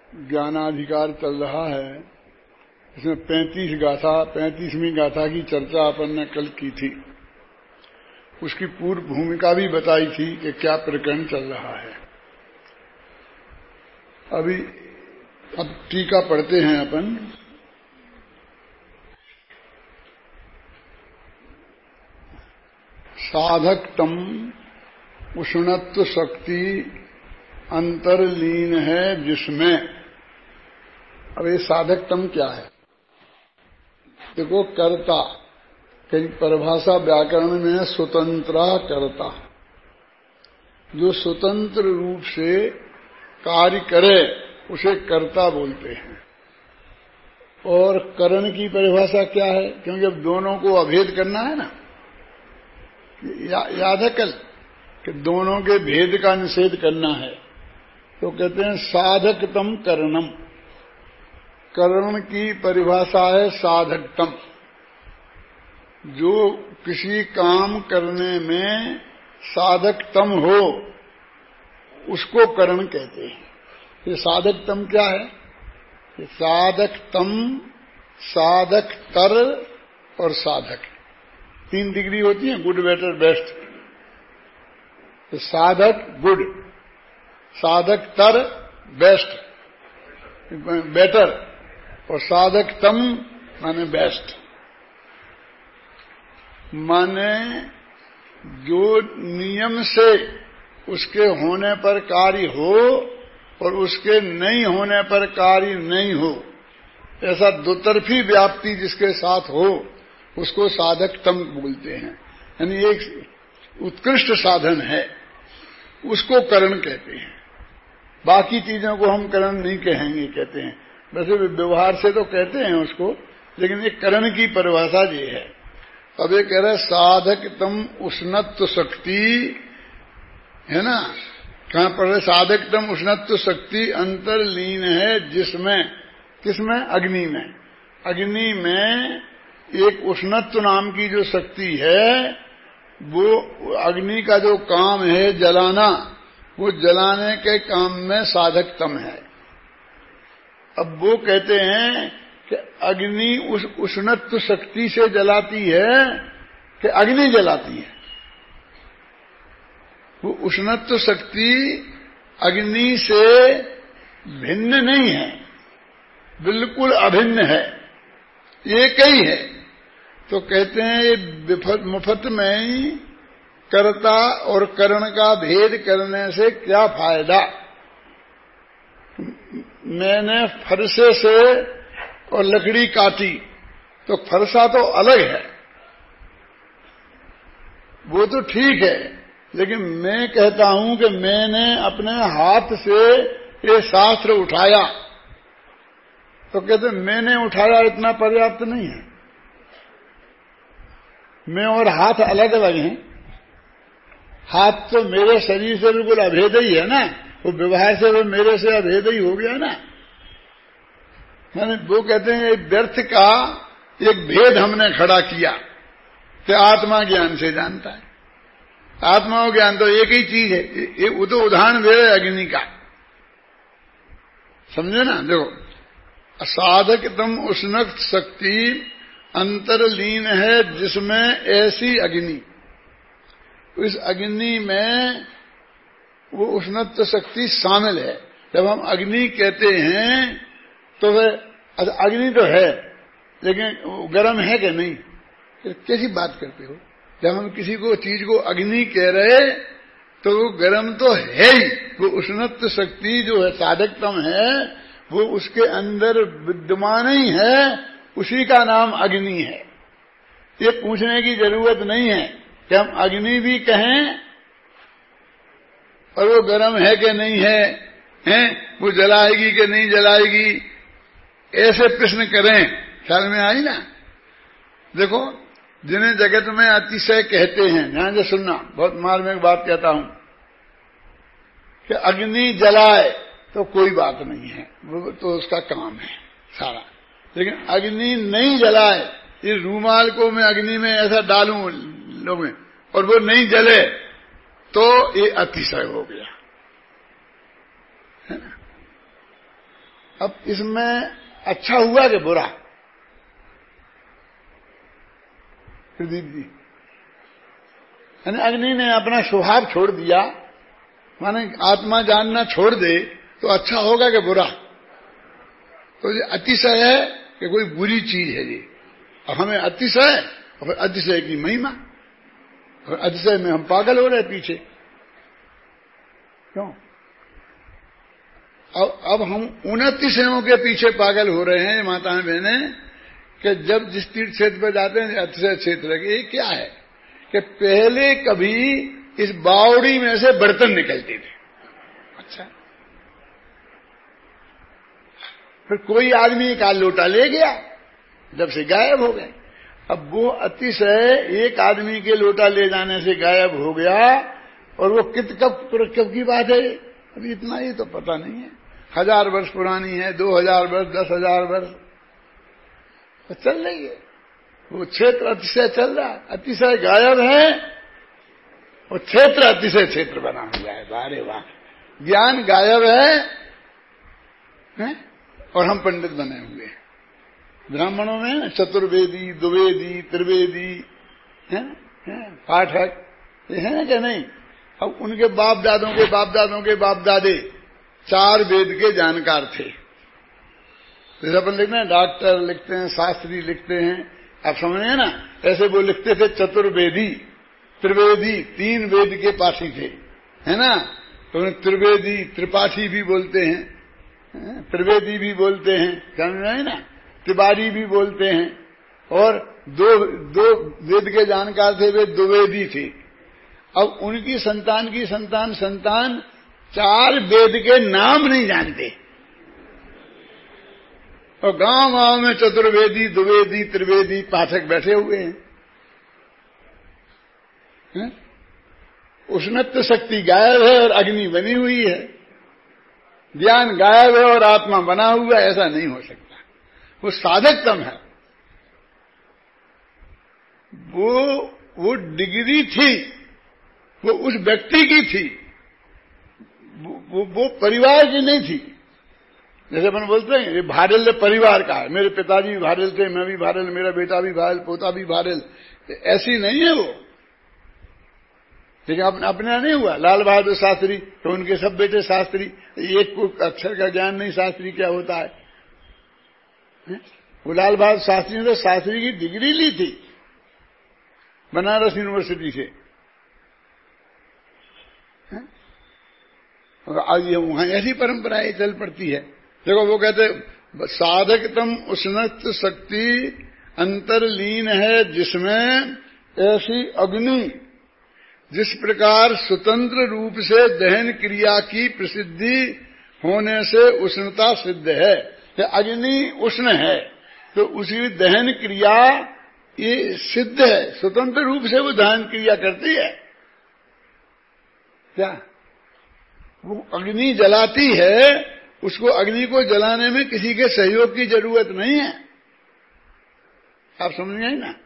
ज्ञानाधिकार चल रहा है। इसमें 35वीं गाथा की चर्चा अपन ने कल की थी। उसकी पूर्व भूमिका भी बताई थी कि क्या प्रकरण चल रहा है। अब टीका पढ़ते हैं अपन। साधकतम उष्णत्व शक्ति अंतर्लीन है जिसमें। अब ये साधकतम क्या है? देखो, कर्ता कई परिभाषा व्याकरण में स्वतंत्रा कर्ता, जो स्वतंत्र रूप से कार्य करे उसे कर्ता बोलते हैं। और करण की परिभाषा क्या है? क्योंकि अब दोनों को अभेद करना है ना, याद है कल कि दोनों के भेद का निषेध करना है, तो कहते हैं साधकतम करणम। करण की परिभाषा है साधकतम, जो किसी काम करने में साधकतम हो उसको करण कहते हैं। ये साधकतम क्या है? ये साधकतम, साधकतर और साधक, 3 डिग्री होती है, गुड, बेटर, बेस्ट। तो साधक गुड, साधकतर बेस्ट, बेटर, और साधकतम माने बेस्ट। माने जो नियम से उसके होने पर कार्य हो और उसके नहीं होने पर कार्य नहीं हो, ऐसा दोतरफी व्याप्ति जिसके साथ हो उसको साधकतम बोलते हैं। यानी एक उत्कृष्ट साधन है, उसको करण कहते हैं। बाकी चीजों को हम करण नहीं कहेंगे, कहते हैं। वैसे व्यवहार से तो कहते हैं उसको, लेकिन एक करण की परिभाषा ये है। अब ये कह रहे साधकतम उष्णत्व शक्ति है ना, कहां पर है? साधकतम उष्णत्व शक्ति अंतर्लीन है जिसमें, किसमें? अग्नि में। अग्नि में एक उष्णत्व नाम की जो शक्ति है, वो अग्नि का जो काम है जलाना, वो जलाने के काम में साधकतम है। अब वो कहते हैं कि अग्नि उस उष्णत्व शक्ति से जलाती है कि अग्नि जलाती है? वो उष्णत्व शक्ति अग्नि से भिन्न नहीं है, बिल्कुल अभिन्न है, एक ही है। तो कहते हैं ये मुफ्त में ही कर्ता और करण का भेद करने से क्या फायदा? मैंने फरसे से और लकड़ी काटी तो फरसा तो अलग है, वो तो ठीक है, लेकिन मैं कहता हूं कि मैंने अपने हाथ से ये शास्त्र उठाया, तो कहते मैंने उठाया इतना पर्याप्त नहीं है। मैं और हाथ अलग अलग हैं। हाथ तो मेरे शरीर से बिल्कुल अभेद ही है ना, वो व्यवहार से वो मेरे से अभेद ही हो गया ना। वो कहते हैं व्यर्थ का एक भेद हमने खड़ा किया कि आत्मा ज्ञान से जानता है। आत्मा और ज्ञान तो एक ही चीज है। वो तो उदाहरण दे रहे अग्नि का, समझे ना? देखो, साधकतम उष्णत्व शक्ति अंतर्लीन है जिसमें ऐसी अग्नि, इस अग्नि में वो उष्णत्व शक्ति शामिल है। जब हम अग्नि कहते हैं तो वह अग्नि तो है, लेकिन गर्म है कि नहीं? कैसी बात करते हो? जब हम किसी को चीज को अग्नि कह रहे तो वो गर्म तो है ही। वो उष्णत्व शक्ति जो है साधकतम है, वो उसके अंदर विद्यमान ही है, उसी का नाम अग्नि है। ये पूछने की जरूरत नहीं है कि हम अग्नि भी कहें और वो गर्म है कि नहीं है, वो जलाएगी कि नहीं जलाएगी, ऐसे प्रश्न करें, ख्याल में आई ना? देखो, जिन्हें जगत में अतिशय कहते हैं, ध्यान से सुनना, बहुत मार्मिक बात कहता हूं, कि अग्नि जलाए तो कोई बात नहीं है, वो तो उसका काम है सारा। लेकिन अग्नि नहीं जलाए, इस रूमाल को मैं अग्नि में ऐसा डालूं लोग में और वो नहीं जले, तो ये अतिशय हो गया, है ना? अब इसमें अच्छा हुआ कि बुरा? प्रदीप जी, यानी अग्नि ने अपना स्वभाव छोड़ दिया, माने आत्मा जानना छोड़ दे, तो अच्छा होगा कि बुरा? तो ये अतिशय है कि कोई बुरी चीज है ये, और हमें अतिशय और अतिशय की महिमा, और अतिशय में हम पागल हो रहे पीछे। क्यों? अब हम उन अतिशयों के पीछे पागल हो रहे हैं माताएं बहनें, कि जब जिस तीर्थ क्षेत्र पर जाते हैं अतिशय क्षेत्र, ये क्या है कि पहले कभी इस बावड़ी में से बर्तन निकलते थे। अच्छा, फिर कोई आदमी एक लोटा ले गया, जब से गायब हो गए। अब वो अतिशय एक आदमी के लोटा ले जाने से गायब हो गया, और वो कब की बात है? अभी इतना ही तो पता नहीं है। 1000 वर्ष पुरानी है, 2000 वर्ष, 10,000 वर्ष तो चल रही है। वो क्षेत्र अतिशय चल रहा है, अतिशय गायब है, और क्षेत्र अतिशय क्षेत्र बना हुआ है। वारे वाह, ज्ञान गायब है और हम पंडित बने हुए हैं। ब्राह्मणों में चतुर्वेदी, द्विवेदी, त्रिवेदी है, पाठक, ये है ना क्या? नहीं। अब उनके बाप दादों के बाप दादों के बाप दादे 4 वेद के जानकार थे। जैसे अपन लिखते हैं, डॉक्टर लिखते हैं, शास्त्री लिखते हैं, आप समझ रहे हैं ना? ऐसे वो लिखते थे चतुर्वेदी, त्रिवेदी, 3 वेद के पाठी थे, है ना? तो उन्हें त्रिवेदी, त्रिपाठी भी बोलते हैं, त्रिवेदी भी बोलते हैं, समझ रहे हैं ना? तिवारी भी बोलते हैं। और दो वेद के जानकार थे, वे द्विवेदी थे। अब उनकी संतान की संतान 4 वेद के नाम नहीं जानते, और गांव गांव में चतुर्वेदी, द्विवेदी, त्रिवेदी पाठक बैठे हुए हैं। उष्णत्व शक्ति गायब है और अग्नि बनी हुई है, ज्ञान गायब है और आत्मा बना हुआ है, ऐसा नहीं हो सकता। वो साधकतम है, वो डिग्री थी, वो उस व्यक्ति की थी, वो परिवार की नहीं थी। जैसे अपन बोलते हैं ये भारल परिवार का है, मेरे पिताजी भी भारल थे, मैं भी भारल, मेरा बेटा भी भारल, पोता भी भारल, ऐसी नहीं है वो। लेकिन अपना नहीं हुआ। लाल बहादुर शास्त्री तो उनके सब बेटे शास्त्री, एक को अक्षर का ज्ञान नहीं शास्त्री क्या होता है। वो लाल बहादुर शास्त्री ने तो शास्त्री की डिग्री ली थी बनारस यूनिवर्सिटी से, और आज ये वहां ऐसी परंपराएं चल पड़ती है। देखो वो कहते साधकतम उष्णत्व शक्ति अंतर्लीन है जिसमें, ऐसी अग्नि जिस प्रकार स्वतंत्र रूप से दहन क्रिया की प्रसिद्धि होने से उष्णता सिद्ध है। अग्नि उष्ण है तो उसी दहन क्रिया ये सिद्ध है, स्वतंत्र रूप से वो दहन क्रिया करती है। क्या वो अग्नि जलाती है, उसको अग्नि को जलाने में किसी के सहयोग की जरूरत नहीं है। आप समझ गए ना?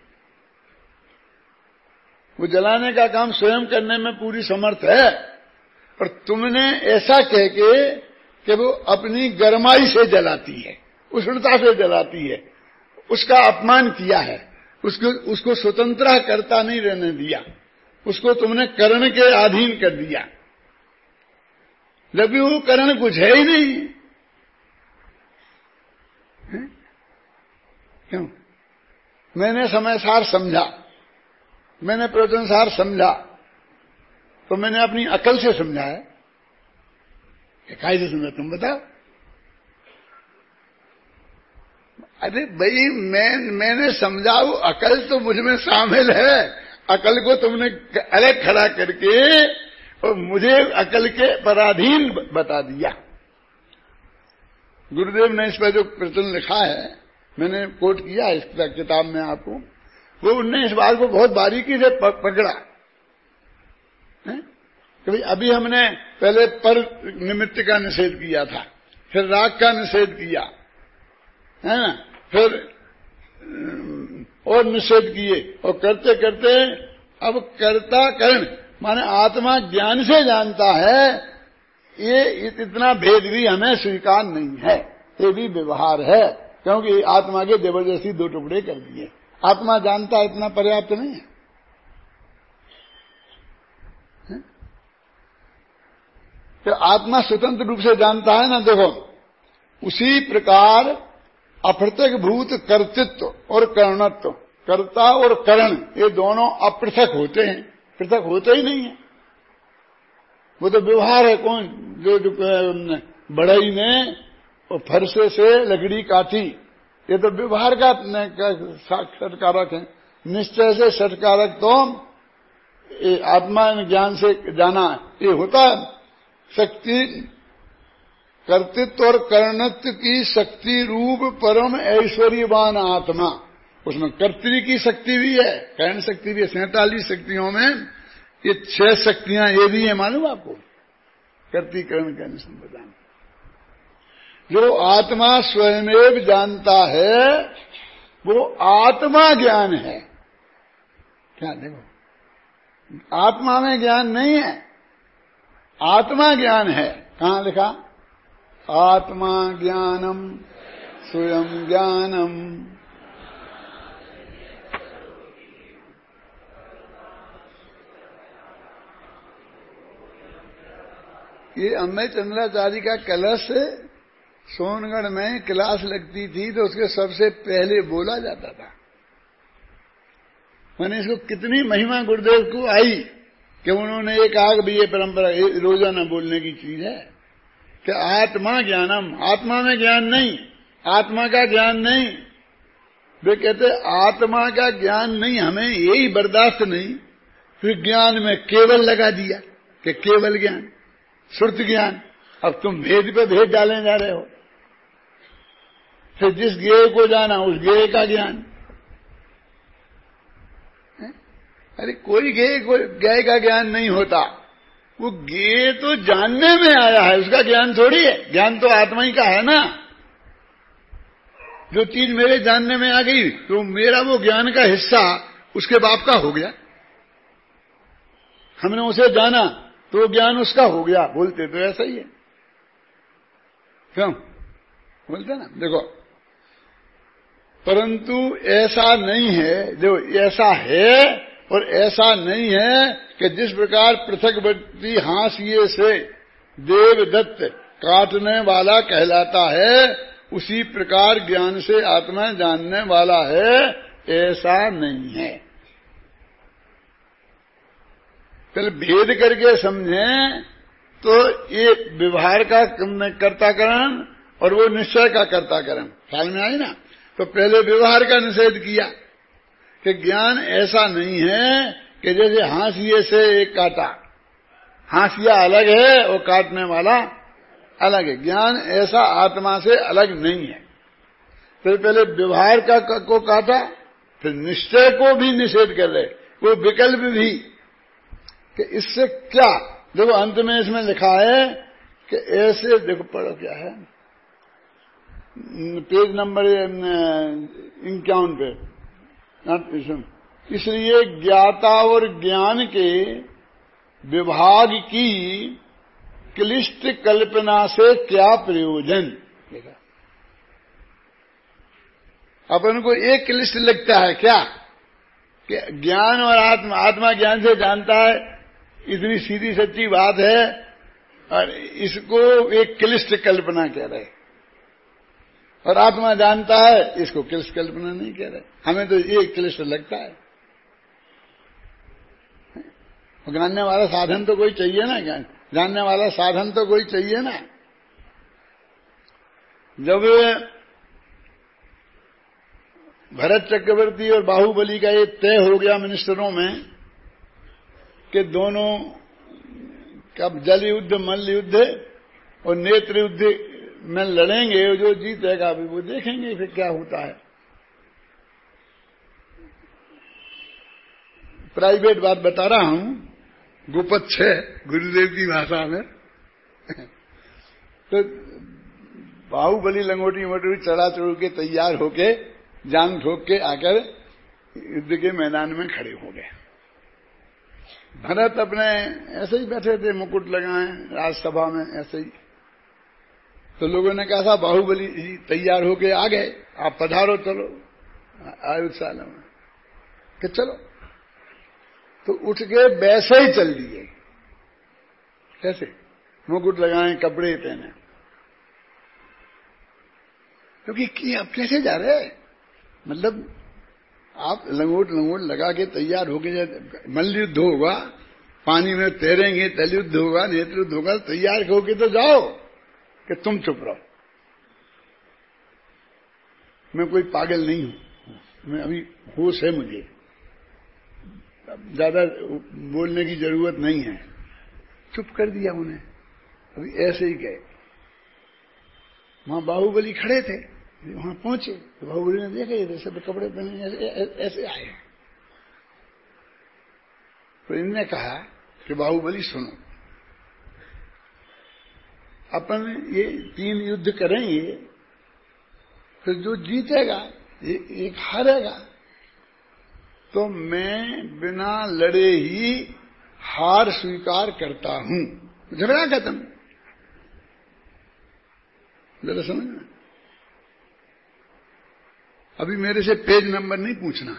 वो जलाने का काम स्वयं करने में पूरी समर्थ है, और तुमने ऐसा कह के कि वो अपनी गरमाई से जलाती है, उष्णता से जलाती है, उसका अपमान किया है, उसको स्वतंत्र करता नहीं रहने दिया, उसको तुमने करण के अधीन कर दिया, जबकि वो करण कुछ है ही नहीं है? क्यों? मैंने समय सार समझा, मैंने प्रवचन सार समझा, तो मैंने अपनी अकल से समझा है। कायदे समझा, तुम बताओ। अरे भाई मैंने समझा, वो अकल तो मुझ में शामिल है। अकल को तुमने अलग खड़ा करके और मुझे अकल के पराधीन बता दिया। गुरुदेव ने इस पर जो प्रवचन लिखा है, मैंने कोट किया इस किताब में आपको, वो उनने इस बात को बहुत बारीकी से पकड़ा कि भाई अभी हमने पहले पर निमित्त का निषेध किया था, फिर राग का निषेध किया है ना, फिर और निषेध किए, और करते करते अब कर्ता कर्ण माने आत्मा ज्ञान से जानता है, ये इतना भेद भी हमें स्वीकार नहीं है। ये भी व्यवहार है, क्योंकि आत्मा के जबरदस्ती दो टुकड़े कर दिए। आत्मा जानता इतना पर्याप्त नहीं है। तो आत्मा स्वतंत्र रूप से जानता है ना। देखो, उसी प्रकार अपृथक भूत कर्तृत्व और करणत्व, कर्ता और करण, ये दोनों अपृथक होते हैं, पृथक होते ही नहीं है। वो तो व्यवहार है। कौन जो बढ़ई ने और फरसे से लकड़ी काटी, ये तो व्यवहार का षटकारक है। निश्चय से षटकारक तो आत्मा ज्ञान से जाना, ये होता है शक्ति, कर्तृत्व और करणत्व की शक्ति रूप परम ऐश्वर्यवान आत्मा। उसमें कर्तृ की शक्ति भी है, करण शक्ति भी है। 47 शक्तियों में ये 6 शक्तियां ये भी है, मालूम आपको, कर्तिकरण करण संप्रदान। जो आत्मा स्वयमेव जानता है वो आत्मा ज्ञान है। क्या देखो, आत्मा में ज्ञान नहीं है, आत्मा ज्ञान है। कहां लिखा? आत्मा ज्ञानम स्वयं ज्ञानम। ये अम्बे चंद्राचार्य का कलश सोनगढ़ में क्लास लगती थी तो उसके सबसे पहले बोला जाता था। मैंने इसको कितनी महिमा गुरुदेव को आई कि उन्होंने एक आग भी ये परंपरा रोजाना बोलने की चीज है कि आत्मा ज्ञानम, आत्मा में ज्ञान नहीं, आत्मा का ज्ञान नहीं। वे कहते आत्मा का ज्ञान नहीं, हमें यही बर्दाश्त नहीं, फिर ज्ञान में केवल लगा दिया कि केवल ज्ञान, श्रुत ज्ञान। अब तुम भेद पे भेद डालने जा रहे हो। फिर जिस ज्ञेय को जाना उस ज्ञेय का ज्ञान। अरे कोई ज्ञेय का ज्ञान नहीं होता, वो ज्ञेय तो जानने में आया है, उसका ज्ञान थोड़ी है। ज्ञान तो आत्मा ही का है ना। जो चीज मेरे जानने में आ गई तो मेरा वो ज्ञान का हिस्सा उसके बाप का हो गया। हमने उसे जाना तो ज्ञान उसका हो गया। बोलते तो ऐसा ही है, क्यों बोलते ना। देखो, परंतु ऐसा नहीं है, जो ऐसा है और ऐसा नहीं है कि जिस प्रकार पृथकवर्ती हाशिए से देवदत्त काटने वाला कहलाता है, उसी प्रकार ज्ञान से आत्मा जानने वाला है, ऐसा नहीं है। पहले भेद करके समझें तो ये व्यवहार का कर्ताकरण और वो निश्चय का कर्ताकरण ख्याल में आई ना। तो पहले व्यवहार का निषेध किया कि ज्ञान ऐसा नहीं है कि जैसे हाशिए से एक काटा, हाशिया अलग है और काटने वाला अलग है। ज्ञान ऐसा आत्मा से अलग नहीं है। फिर पहले व्यवहार को काटा, फिर निश्चय को भी निषेध कर रहे, वो विकल्प भी कि इससे क्या। देखो अंत में इसमें लिखा है कि ऐसे, देखो पढ़ो क्या है, पेज नंबर 51 पे। इसलिए ज्ञाता और ज्ञान के विभाग की क्लिष्ट कल्पना से क्या प्रयोजन। अपन को एक क्लिष्ट लगता है क्या कि ज्ञान और आत्मा ज्ञान से जानता है, इतनी सीधी सच्ची बात है, और इसको एक क्लिष्ट कल्पना कह रहे। और आत्मा जानता है, इसको क्लिष्ट कल्पना नहीं कह रहे। हमें तो ये क्लिष्ट लगता है। जानने वाला साधन तो कोई चाहिए ना, जानने वाला साधन तो कोई चाहिए ना। जब भरत चक्रवर्ती और बाहुबली का ये तय हो गया मिनिस्टरों में कि दोनों का जल युद्ध, मल्ल युद्ध और नेत्र युद्ध में लड़ेंगे, जो जीतेगा अभी वो देखेंगे फिर क्या होता है। प्राइवेट बात बता रहा हूं, गुपत 6 गुरुदेव की भाषा में। तो बाहुबली लंगोटी मोटी चढ़ा चढ़ के तैयार होके जान ठोक के आकर युद्ध के मैदान में खड़े हो गए। भरत अपने ऐसे ही बैठे थे, मुकुट लगाए राजसभा में ऐसे ही। तो लोगों ने कहा था बाहुबली जी तैयार होके आ गए, आप पधारो, चलो आयुषशाला में कि चलो। तो उठ के वैसे ही चल दिए, कैसे मुकुट लगाए, कपड़े पहने, क्योंकि अब कैसे जा रहे, मतलब आप लंगोट लगा के तैयार होके, मल्ल युद्ध होगा, पानी में तैरेंगे, तल युद्ध होगा, नेत्र युद्ध होगा, तैयार होके तो जाओ कि तुम चुप रहो। मैं कोई पागल नहीं हूं, मैं अभी होश है, मुझे ज्यादा बोलने की जरूरत नहीं है। चुप कर दिया उन्हें, अभी ऐसे ही गए। वहां बाहुबली खड़े थे, वहां पहुंचे तो बाहुबली ने देखा ये सब कपड़े पहने ऐसे आए। तो इनने कहा कि बाहुबली सुनो, अपन ये 3 युद्ध करेंगे, फिर जो जीतेगा एक हारेगा, तो मैं बिना लड़े ही हार स्वीकार करता हूं। झगड़ा खत्म। जरा समझना, अभी मेरे से पेज नंबर नहीं पूछना,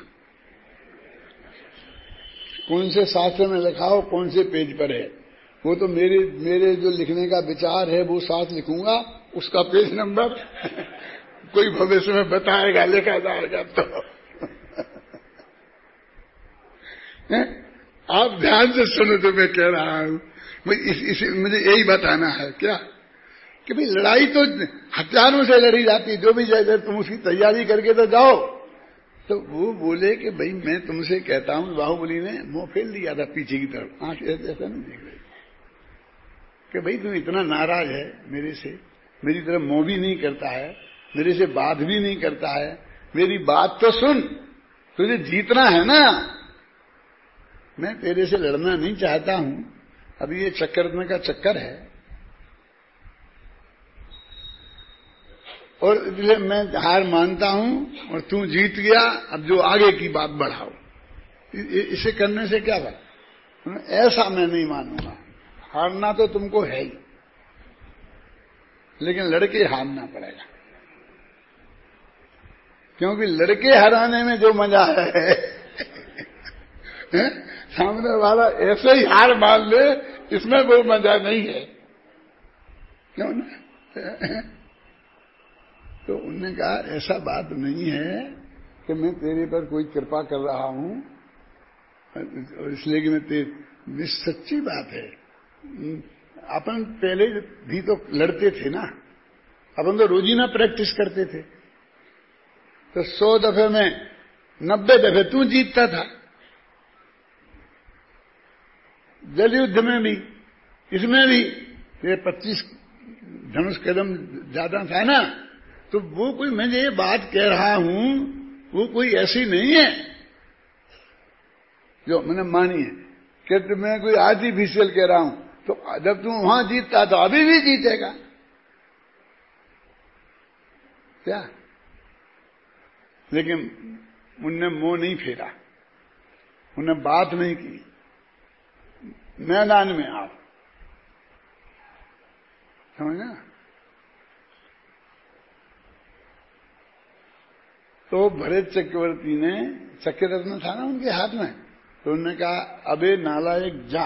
कौन से शास्त्र में लिखा हो, कौन से पेज पर है, वो तो मेरे जो लिखने का विचार है वो साथ लिखूंगा, उसका पेज नंबर कोई भविष्य में बताएगा, लिखा जाएगा। तो आप ध्यान से सुनो तो मैं कह रहा हूं, मुझे यही बताना है क्या कि भाई लड़ाई तो हथियारों से लड़ी जाती, जो भी जाए तुम उसकी तैयारी करके तो जाओ। तो वो बोले कि भाई मैं तुमसे कहता हूं, बाहुबली ने मुंह फेर दिया था पीछे की तरफ, आंख ऐसा नहीं देख रही कि भाई तुम इतना नाराज है मेरे से, मेरी तरफ मुंह भी नहीं करता है, मेरे से बात भी नहीं करता है, मेरी बात तो सुन, तुझे जीतना है ना, मैं तेरे से लड़ना नहीं चाहता हूं, अभी ये चक्कर का चक्कर है, और इसलिए मैं हार मानता हूं और तू जीत गया, अब जो आगे की बात बढ़ाओ। इसे करने से क्या बात, ऐसा मैं नहीं मानूंगा, हारना तो तुमको है ही, लेकिन लड़के हारना पड़ेगा, क्योंकि लड़के हराने में जो मजा है सामने वाला ऐसे ही हार मान ले, इसमें वो मजा नहीं है, क्यों ना। तो उन्होंने कहा ऐसा बात नहीं है कि मैं तेरे पर कोई कृपा कर रहा हूं, इसलिए कि मैं सच्ची बात है, अपन पहले भी तो लड़ते थे ना, अपन तो रोजीना प्रैक्टिस करते थे, तो 100 दफे में 90 दफे तू जीतता था, जल युद्ध में भी, इसमें भी ये 25 धनुष कदम ज्यादा था ना, तो वो कोई मैं ये बात कह रहा हूं वो कोई ऐसी नहीं है जो मैंने मानी है कि मैं कोई आर्टिफिशियल कह रहा हूं। तो जब तुम वहां जीतता तो अभी भी जीतेगा क्या, लेकिन उनने मुंह नहीं फेरा, उन्होंने बात नहीं की, मैदान में आओ, समझना। तो भरत चक्रवर्ती ने, चक्र रत्न था ना उनके हाथ में, तो उन्होंने कहा अबे नालायक जा,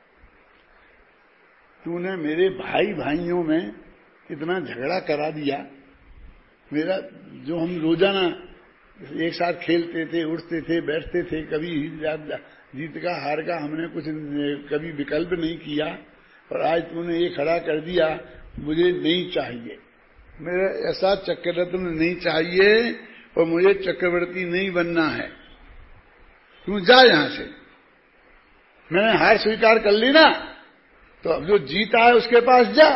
तूने मेरे भाई भाइयों में इतना झगड़ा करा दिया, मेरा जो हम रोजाना एक साथ खेलते थे, उठते थे, बैठते थे, कभी जीत का हार का हमने कुछ कभी विकल्प नहीं किया, और आज तूने ये खड़ा कर दिया, मुझे नहीं चाहिए, मेरा ऐसा चक्ररत्न नहीं चाहिए और मुझे चक्रवर्ती नहीं बनना है, तू जा यहां से। मैंने हार स्वीकार कर ली ना, तो अब जो जीता है उसके पास जा।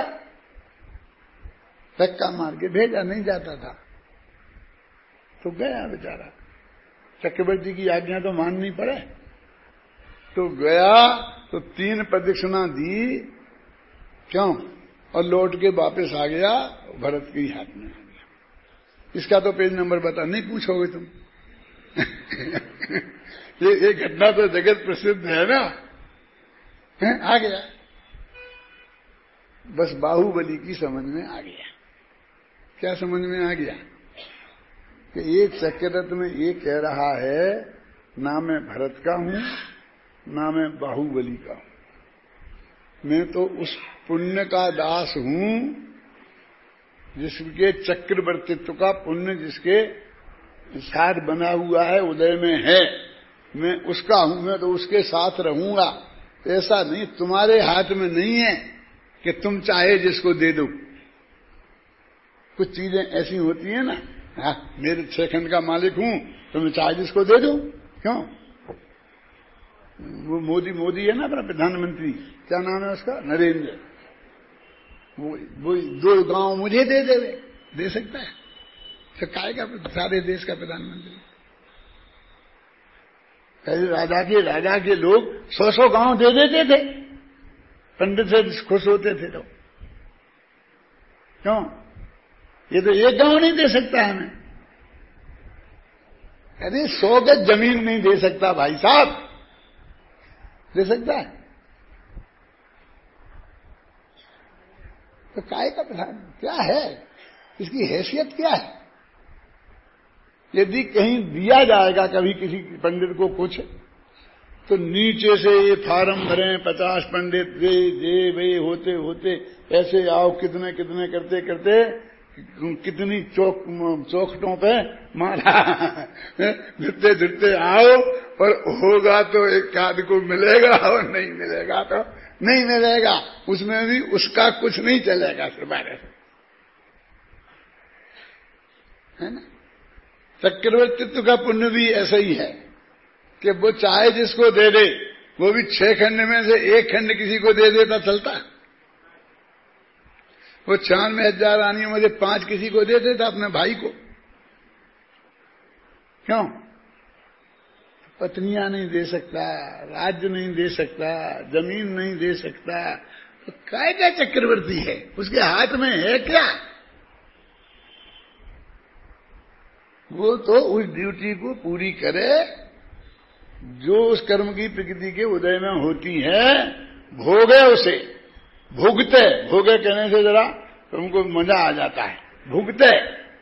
धक्का मार के भेजा, नहीं जाता था तो गया बेचारा, चक्रवर्ती की आज्ञा तो माननी पड़े, तो गया तो 3 प्रदक्षिणा दी, क्यों, और लौट के वापस आ गया, भरत के हाथ में आ गया। इसका तो पेज नंबर बता, नहीं पूछोगे तुम ये घटना तो जगत प्रसिद्ध है ना, आ गया, बस बाहुबली की समझ में आ गया। क्या समझ में आ गया कि ये चक्ररत्न में ये कह रहा है, ना मैं भरत का हूं ना मैं बाहुबली का हूं, मैं तो उस पुण्य का दास हूं जिसके चक्रवर्तित्व का पुण्य जिसके साथ बना हुआ है, उदय में है, मैं उसका हूं, मैं तो उसके साथ रहूंगा। ऐसा नहीं, तुम्हारे हाथ में नहीं है कि तुम चाहे जिसको दे दो। कुछ चीजें ऐसी होती है ना, हाँ मेरे 6 खंड का मालिक हूं तो मैं चाहे जिसको दे दूं। क्यों? वो मोदी है ना अपना प्रधानमंत्री, क्या नाम है उसका, नरेंद्र, वो 2 गांव मुझे दे सकता है? तो काय का सारे देश का प्रधानमंत्री? पहले राजा के लोग 100 गांव दे देते थे, पंडित से खुश होते थे। तो क्यों? ये तो 1 गांव नहीं दे सकता हमें। अरे 100 गज जमीन नहीं दे सकता भाई साहब, दे सकता है? तो काय का प्रधान क्या है, इसकी हैसियत क्या है? यदि कहीं दिया जाएगा कभी किसी पंडित को कुछ, तो नीचे से ये फार्म भरें, 50 पंडित ये वे होते होते ऐसे आओ, कितने कितने करते करते कितनी चौखटों पे मारा धुटते धुटते आओ, और होगा तो एक आध को मिलेगा और नहीं मिलेगा तो नहीं मिलेगा। उसमें भी उसका कुछ नहीं चलेगा सिर्फ, है ना। चक्रवर्तित्व का पुण्य भी ऐसा ही है कि वो चाहे जिसको दे दे, वो भी 6 खंड में से 1 खंड किसी को दे देता चलता। वो 96,000 रानियों में से 5 किसी को दे देता, अपने भाई को। क्यों? पत्नियां नहीं दे सकता, राज्य नहीं दे सकता, जमीन नहीं दे सकता, तो काय का चक्रवर्ती है? उसके हाथ में है क्या? वो तो उस ड्यूटी को पूरी करे जो उस कर्म की प्रकृति के उदय में होती है, भोगे उसे, भुगते। भोगे कहने से जरा तुमको मजा आ जाता है, भुगते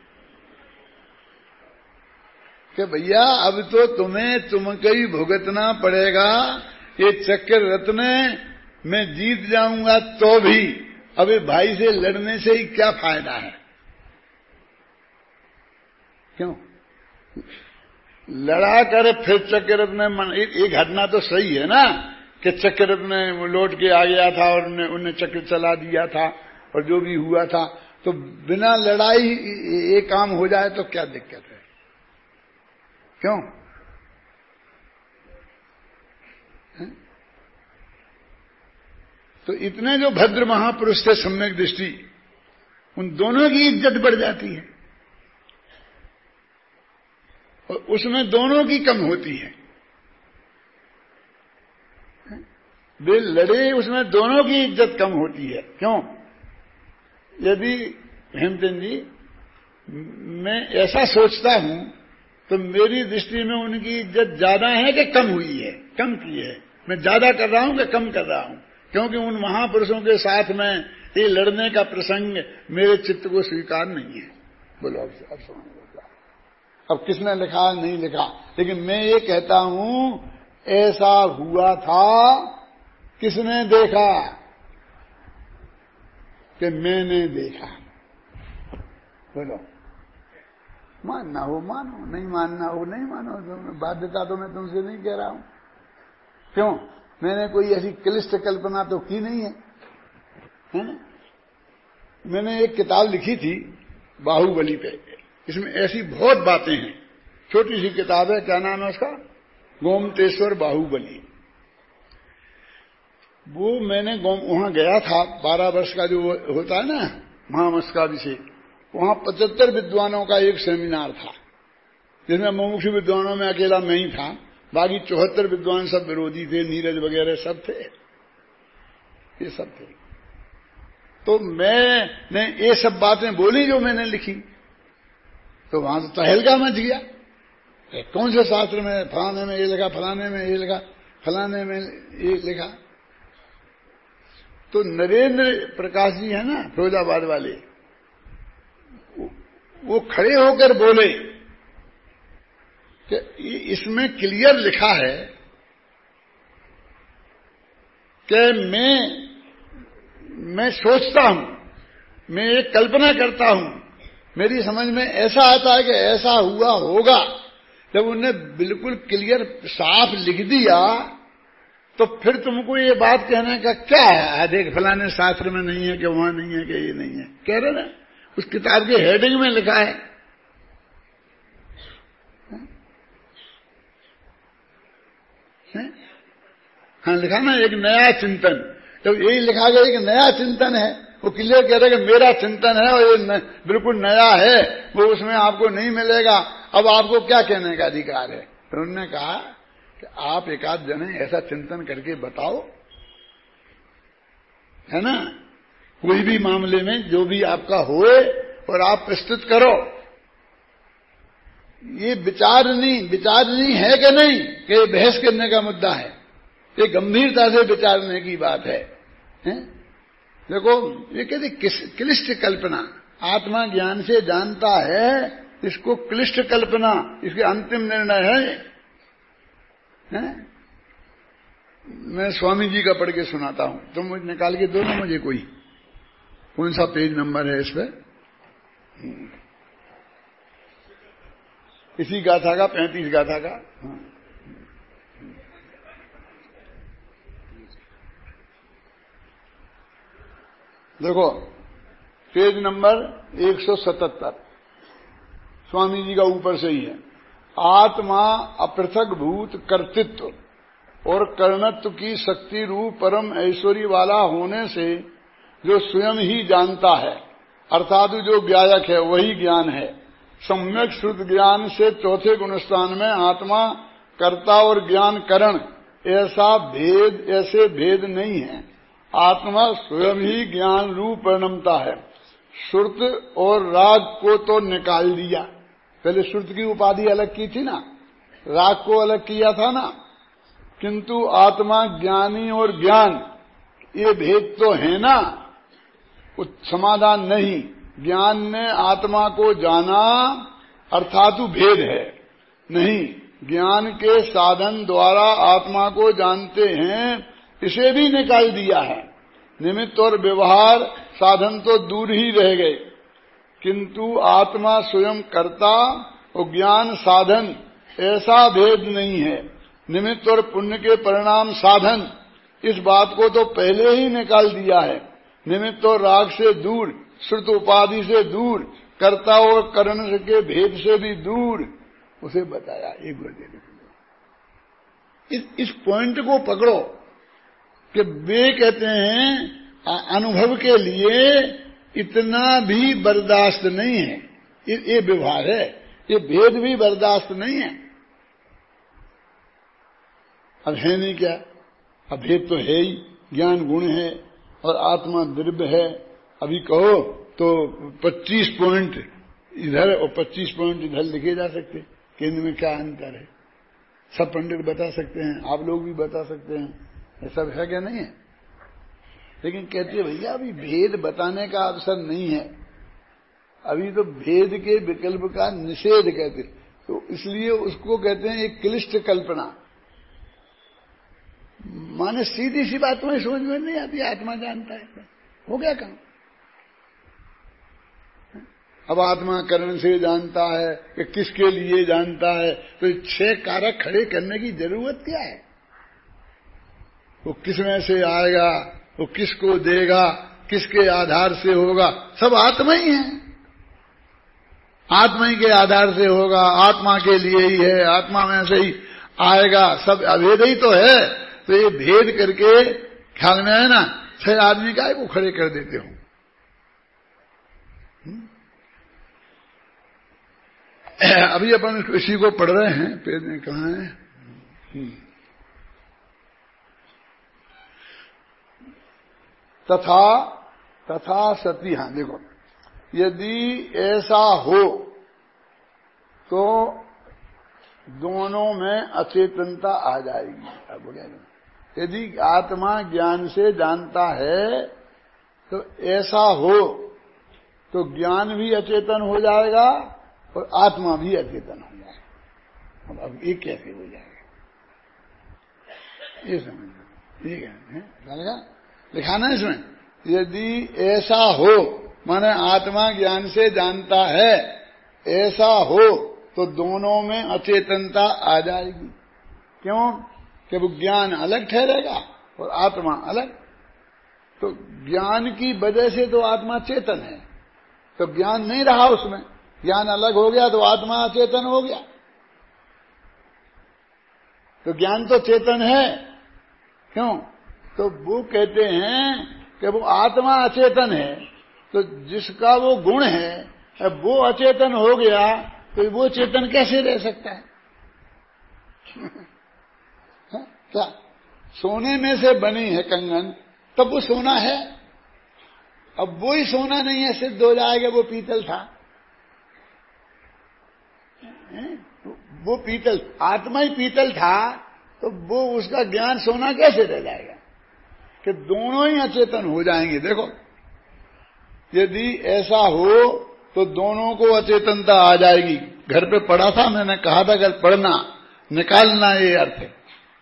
कि भैया अब तो तुम्हें तुमको ही भुगतना पड़ेगा। ये चक्र रत्न मैं जीत जाऊंगा तो भी अभी भाई से लड़ने से ही क्या फायदा है? क्यों? लड़ा कर फिर चक्ररत्न, एक घटना तो सही है ना कि चक्ररत्न लौट के आ गया था और उन्हें चक्र चला दिया था और जो भी हुआ था, तो बिना लड़ाई ये काम हो जाए तो क्या दिक्कत है? क्यों? है? तो इतने जो भद्र महापुरुष थे सम्यक दृष्टि, उन दोनों की इज्जत बढ़ जाती है और उसमें दोनों की कम होती है। वे लड़े, उसमें दोनों की इज्जत कम होती है। क्यों? यदि हेमचंद जी मैं ऐसा सोचता हूं तो मेरी दृष्टि में उनकी इज्जत ज्यादा है कि कम हुई है? कम की है। मैं ज्यादा कर रहा हूं कि कम कर रहा हूं? क्योंकि उन महापुरुषों के साथ में ये लड़ने का प्रसंग मेरे चित्त को स्वीकार नहीं है। बोलो अब समझ लो। अब किसने लिखा नहीं लिखा, लेकिन मैं ये कहता हूं ऐसा हुआ था। किसने देखा? कि मैंने देखा। बोलो, मानना हो मानो, नहीं मानना हो नहीं मानो, बाध्यता तो मैं तुमसे नहीं कह रहा हूं। क्यों? मैंने कोई ऐसी क्लिष्ट कल्पना तो की नहीं है ना। मैंने एक किताब लिखी थी बाहुबली पे, इसमें ऐसी बहुत बातें हैं। छोटी सी किताब है, क्या नाम है उसका, गोमतेश्वर बाहुबली। वो मैंने वहां गया था, 12 वर्ष का जो होता है ना महामस्तकाभिषेक, वहां 75 विद्वानों का एक सेमिनार था, जिसमें मुमुक्षु विद्वानों में अकेला मैं ही था, बाकी 74 विद्वान सब विरोधी थे, नीरज वगैरह सब थे, ये सब थे। तो मैंने ये सब बातें बोली जो मैंने लिखी, तो वहां तो तहलका मच गया। कौन से शास्त्र में फलाने में ये लिखा, फलाने में ये लिखा, फलाने में ये लिखा। तो नरेंद्र प्रकाश जी है ना फिरोजाबाद वाले, वो खड़े होकर बोले कि इसमें क्लियर लिखा है कि मैं सोचता हूं, मैं एक कल्पना करता हूं, मेरी समझ में ऐसा आता है कि ऐसा हुआ होगा। जब उन्होंने बिल्कुल क्लियर साफ लिख दिया तो फिर तुमको ये बात कहने का क्या है? देख फलाने शास्त्र में नहीं है कि वहां नहीं है कि ये नहीं है, कह रहे ना, उस किताब के हेडिंग में लिखा है। हाँ लिखा ना, एक नया चिंतन। जब यही लिखा गया कि नया चिंतन है, वो क्लियर कह रहे कि मेरा चिंतन है और ये बिल्कुल नया है, वो उसमें आपको नहीं मिलेगा। अब आपको क्या कहने का अधिकार है? तो उन्होंने कहा कि आप एक आध जने ऐसा चिंतन करके बताओ, है ना, कोई भी मामले में जो भी आपका होए और आप प्रस्तुत करो। ये विचारनी है कि नहीं, कि ये बहस करने का मुद्दा है, ये गंभीरता से विचारने की बात है, हैं? देखो ये कहते क्लिष्ट कल्पना, आत्मा ज्ञान से जानता है, इसको क्लिष्ट कल्पना, इसके अंतिम निर्णय है? मैं स्वामी जी का पढ़ के सुनाता हूं, तुम मुझे निकाल के दो ना मुझे कोई, कौन सा पेज नंबर है इस पर? इसी गाथा का 35 गाथा का। हाँ। देखो पेज नंबर 177, स्वामी जी का ऊपर से ही है। आत्मा अपृथक भूत कर्तृत्व और कर्णत्व की शक्ति रूप परम ऐश्वर्य वाला होने से जो स्वयं ही जानता है, अर्थात जो ज्ञायक है वही ज्ञान है। सम्यक श्रुत ज्ञान से चौथे गुणस्थान में आत्मा कर्ता और ज्ञान करण ऐसे भेद नहीं है। आत्मा स्वयं ही ज्ञान रूप परिणमता है। श्रुत और राग को तो निकाल दिया, पहले श्रुत की उपाधि अलग की थी ना, राग को अलग किया था ना, किंतु आत्मा ज्ञानी और ज्ञान ये भेद तो है ना, समाधान नहीं। ज्ञान ने आत्मा को जाना अर्थात भेद है नहीं, ज्ञान के साधन द्वारा आत्मा को जानते हैं, इसे भी निकाल दिया है। निमित्त और व्यवहार साधन तो दूर ही रह गए, किंतु आत्मा स्वयं कर्ता और ज्ञान साधन ऐसा भेद नहीं है। निमित्त और पुण्य के परिणाम साधन, इस बात को तो पहले ही निकाल दिया है। निमित्त और राग से दूर, श्रुत उपाधि से दूर, कर्ता और करण के भेद से भी दूर, उसे बताया एक बार। इस पॉइंट को पकड़ो कि वे कहते हैं अनुभव के लिए इतना भी बर्दाश्त नहीं है, ये व्यवहार है, ये भेद भी बर्दाश्त नहीं है। अब है नहीं क्या, अब भेद तो है ही, ज्ञान गुण है और आत्मा द्रव्य है। अभी कहो तो 25 पॉइंट इधर और 25 पॉइंट इधर लिखे जा सकते कि इनमें क्या अंतर है। सब पंडित बता सकते हैं, आप लोग भी बता सकते हैं, ये सब है क्या? नहीं है। लेकिन कहते भैया अभी भेद बताने का अवसर नहीं है, अभी तो भेद के विकल्प का निषेध कहते, तो इसलिए उसको कहते हैं एक क्लिष्ट कल्पना। माने सीधी सी बात तुम्हें समझ में नहीं आती, आत्मा जानता है, हो गया काम। अब आत्मा करण से जानता है कि किसके लिए जानता है, तो 6 कारक खड़े करने की जरूरत क्या है? वो किसमें से आएगा, वो किसको देगा, किसके आधार से होगा, सब आत्मा ही है, आत्मा ही के आधार से होगा, आत्मा के लिए ही है, आत्मा में से ही आएगा, सब अभेद ही तो है। तो ये भेद करके ख्याल में है ना, 6 आदमी का को खड़े कर देते हो। अभी अपन इसी को पढ़ रहे हैं, पेज में कहाँ है? तथा सती, हाँ देखो, यदि ऐसा हो तो दोनों में अचेतनता आ जाएगी। अब बोलिए, यदि आत्मा ज्ञान से जानता है तो ऐसा हो तो ज्ञान भी अचेतन हो जाएगा और आत्मा भी अचेतन हो जाएगा। अब ये कैसे हो जाएगा, ये समझ, ठीक है, लिखाना इसमें। यदि ऐसा हो, माने आत्मा ज्ञान से जानता है, ऐसा हो तो दोनों में अचेतनता आ जाएगी। क्यों? कि वो ज्ञान अलग ठहरेगा और आत्मा अलग। तो ज्ञान की वजह से तो आत्मा चेतन है, तो ज्ञान नहीं रहा उसमें, ज्ञान अलग हो गया तो आत्मा अचेतन हो गया। तो ज्ञान तो चेतन है, क्यों? तो वो कहते हैं कि वो आत्मा अचेतन है, तो जिसका वो गुण है अब वो अचेतन हो गया, तो वो चेतन कैसे रह सकता है? क्या सोने में से बनी है कंगन, तब वो सोना है। अब वो ही सोना नहीं है, सिद्ध हो जाएगा वो पीतल था। वो पीतल, आत्मा ही पीतल था, तो वो उसका ज्ञान सोना कैसे रह जाएगा? कि दोनों ही अचेतन हो जाएंगे। देखो, यदि ऐसा हो तो दोनों को अचेतनता आ जाएगी। घर पे पढ़ा था, मैंने कहा था अगर पढ़ना निकालना ये अर्थ है।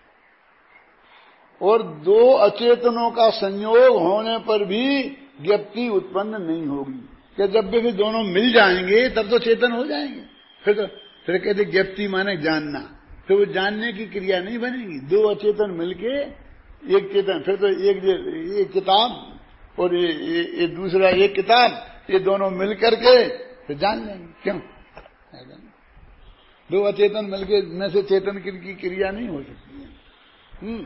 और दो अचेतनों का संयोग होने पर भी ज्ञप्ति उत्पन्न नहीं होगी, कि जब भी दोनों मिल जाएंगे तब तो चेतन हो जाएंगे। फिर कहते ज्ञप्ति माने जानना, फिर वो जानने की क्रिया नहीं बनेगी। दो अचेतन मिलके एक चेतन, फिर तो एक किताब और ये दूसरा एक किताब, ये दोनों मिल करके फिर जान लेंगे। क्यों? दो अचेतन मिलके में से चेतन की क्रिया नहीं हो सकती है।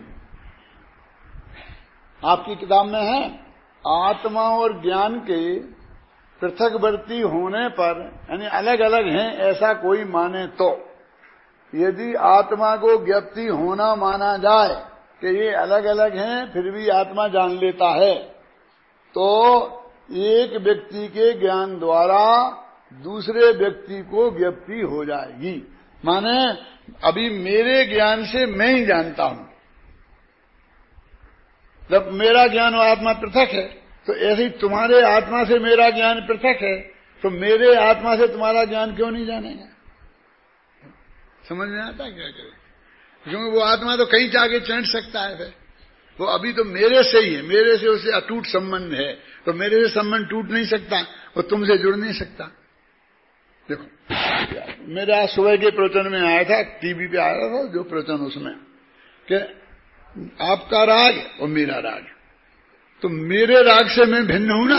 आपकी किताब में है, आत्मा और ज्ञान के पृथकवर्ती होने पर, यानी अलग अलग हैं ऐसा कोई माने तो, यदि आत्मा को ज्ञप्ति होना माना जाए कि ये अलग अलग हैं फिर भी आत्मा जान लेता है, तो एक व्यक्ति के ज्ञान द्वारा दूसरे व्यक्ति को ज्ञप्ति हो जाएगी। माने अभी मेरे ज्ञान से मैं ही जानता हूं, जब मेरा ज्ञान और आत्मा पृथक है, तो ऐसे ही तुम्हारे आत्मा से मेरा ज्ञान पृथक है, तो मेरे आत्मा से तुम्हारा ज्ञान क्यों नहीं जानेगा? समझ में आता है क्या करें? क्योंकि वो आत्मा तो कहीं जाके चढ़ सकता है, फिर वो अभी तो मेरे से ही है, मेरे से उससे अटूट संबंध है, तो मेरे से संबंध टूट नहीं सकता और तुमसे जुड़ नहीं सकता। देखो, मेरा सुबह के प्रवचन में आया था, टीवी पे आया था जो प्रवचन, उसमें कि आपका राग और मेरा राग, तो मेरे राग से मैं भिन्न हूं ना,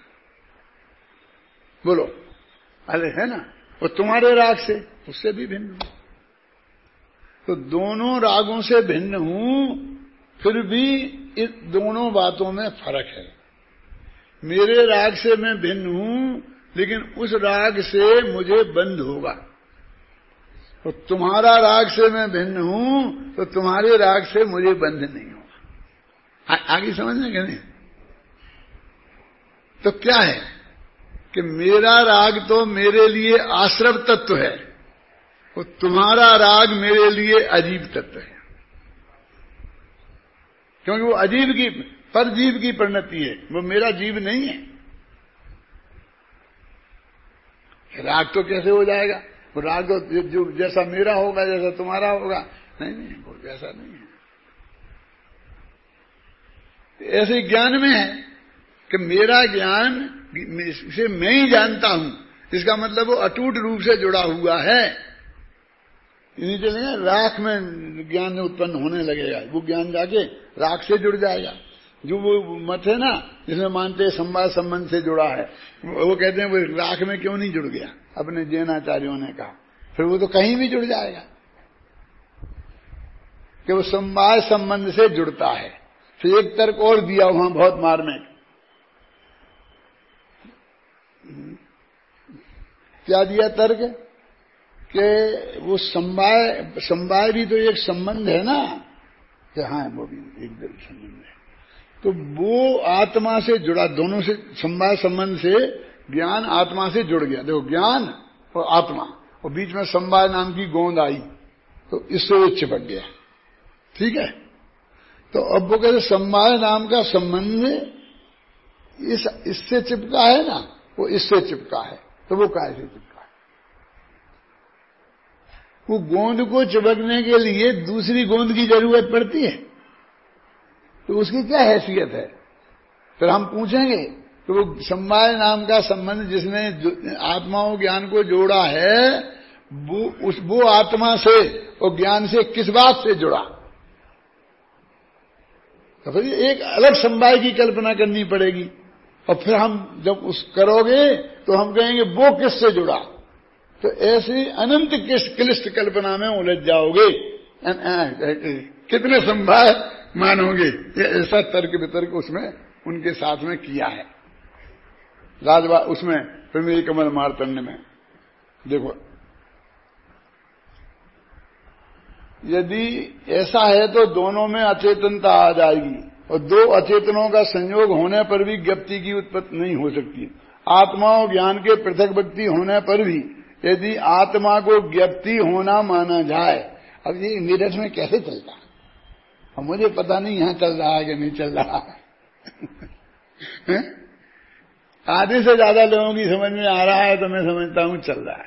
बोलो, अरे है ना, और तुम्हारे राग से उससे भी भिन्न हूं, तो दोनों रागों से भिन्न हूं, फिर भी इस दोनों बातों में फर्क है। मेरे राग से मैं भिन्न हूं, लेकिन उस राग से मुझे बंध होगा, तो तुम्हारा राग से मैं भिन्न हूं, तो तुम्हारे राग से मुझे बंध नहीं होगा। आगे समझने के नहीं? तो क्या है कि मेरा राग तो मेरे लिए आश्रव तत्व है, और तुम्हारा राग मेरे लिए अजीब तत्व है, क्योंकि वो अजीब की, परजीव की परिणति है, वो मेरा जीव नहीं है। राग तो कैसे हो जाएगा? वो राग तो जो जैसा मेरा होगा जैसा तुम्हारा होगा, नहीं, वो वैसा नहीं है। ऐसे ज्ञान में है कि मेरा ज्ञान से मैं ही जानता हूं, इसका मतलब वो अटूट रूप से जुड़ा हुआ है। नहीं चलेगा, राख में ज्ञान उत्पन्न होने लगेगा, वो ज्ञान जाके राख से जुड़ जाएगा। जो वो मत है ना जिसमें मानते हैं संवाद संबंध से जुड़ा है, वो कहते हैं वो राख में क्यों नहीं जुड़ गया, अपने जैनाचार्यों ने कहा, फिर वो तो कहीं भी जुड़ जाएगा कि वो संवाद संबंध से जुड़ता है। फिर एक तर्क और दिया वहां बहुत मार्मिक, क्या दिया तर्क कि वो समवाय भी तो एक संबंध है ना, कि हाँ वो भी एक संबंध है, तो वो आत्मा से जुड़ा, दोनों से समवाय संबंध से ज्ञान आत्मा से जुड़ गया। देखो, ज्ञान और आत्मा, और बीच में समवाय नाम की गोंद आई, तो इससे वो चिपक गया। ठीक है, तो अब वो कहते समवाय नाम का संबंध इससे चिपका है ना, वो इससे चिपका है, तो वो काय से चिपका है? वो गोंद को चिपकने के लिए दूसरी गोंद की जरूरत पड़ती है, तो उसकी क्या हैसियत है? फिर हम पूछेंगे कि वो समवाय नाम का संबंध जिसने आत्माओं ज्ञान को जोड़ा है, वो आत्मा से और ज्ञान से किस बात से जुड़ा? तो फिर एक अलग समवाय की कल्पना करनी पड़ेगी, और फिर हम जब उस करोगे तो हम कहेंगे वो किससे जुड़ा। तो ऐसी अनंत क्लिष्ट कल्पना में उलझ जाओगे, कितने समवाय मानोगे? ऐसा तर्क वितर्क उसमें उनके साथ में किया है उसमें प्रेमी कमल मार्तंड में। देखो, यदि ऐसा है तो दोनों में अचेतनता आ जाएगी, और दो अचेतनों का संयोग होने पर भी ज्ञप्ति की उत्पत्ति नहीं हो सकती। आत्मा और ज्ञान के पृथक व्यक्ति होने पर भी यदि आत्मा को ज्ञप्ति होना माना जाए, अब ये नीरज में कैसे चलता है? अब मुझे पता नहीं यहां चल रहा है कि नहीं चल रहा है। आधे से ज्यादा लोगों की समझ में आ रहा है तो मैं समझता हूं चल रहा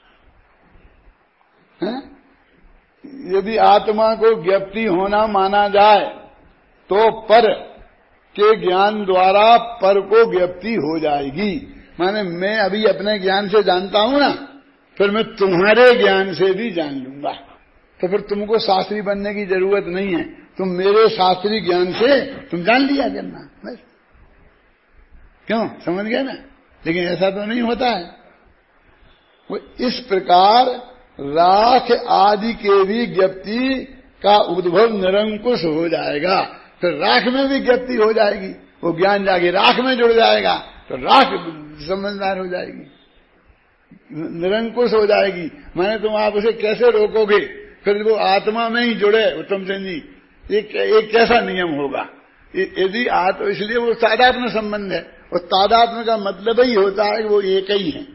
है। यदि आत्मा को ज्ञप्ति होना माना जाए तो पर के ज्ञान द्वारा पर को ज्ञप्ति हो जाएगी। माने मैं अभी अपने ज्ञान से जानता हूं ना, फिर मैं तुम्हारे ज्ञान से भी जान लूंगा, तो फिर तुमको शास्त्री बनने की जरूरत नहीं है, तुम मेरे शास्त्री ज्ञान से तुम जान लिया करना बस। क्यों? समझ गया ना? लेकिन ऐसा तो नहीं होता है। वो इस प्रकार राख आदि के भी ज्ञप्ति का उद्भव निरंकुश हो जाएगा, फिर राख में भी ज्ञप्ति हो जाएगी, वो ज्ञान जाके राख में जुड़ जाएगा, तो राख समझदार हो जाएगी, निरंकुश हो जाएगी। माने तुम आप उसे कैसे रोकोगे? फिर वो आत्मा में ही जुड़े। उत्तम चंद जी, एक कैसा नियम होगा? यदि इसलिए वो तादात्म्य संबंध है, और तादात्म्य का मतलब ही होता है कि वो एक ही है।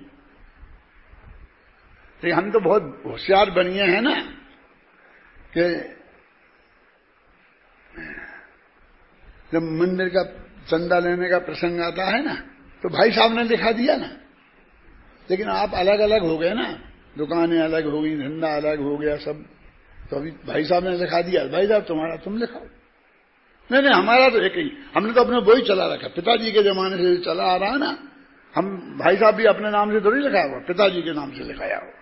तो हम तो बहुत होशियार बनिए हैं ना कि जब मंदिर का चंदा लेने का प्रसंग आता है ना, तो भाई साहब ने लिखा दिया ना, लेकिन आप अलग अलग हो गए ना, दुकानें अलग हो गई, धंधा अलग हो गया सब, तो अभी भाई साहब ने लिखा दिया, भाई साहब तुम्हारा तुम लिखाओ। नहीं हमारा तो एक ही, हमने तो अपने वही चला रखा, पिताजी के जमाने से चला आ रहा है ना। हम भाई साहब भी अपने नाम से थोड़ी लिखाया हुआ, पिताजी के नाम से लिखाया हुआ।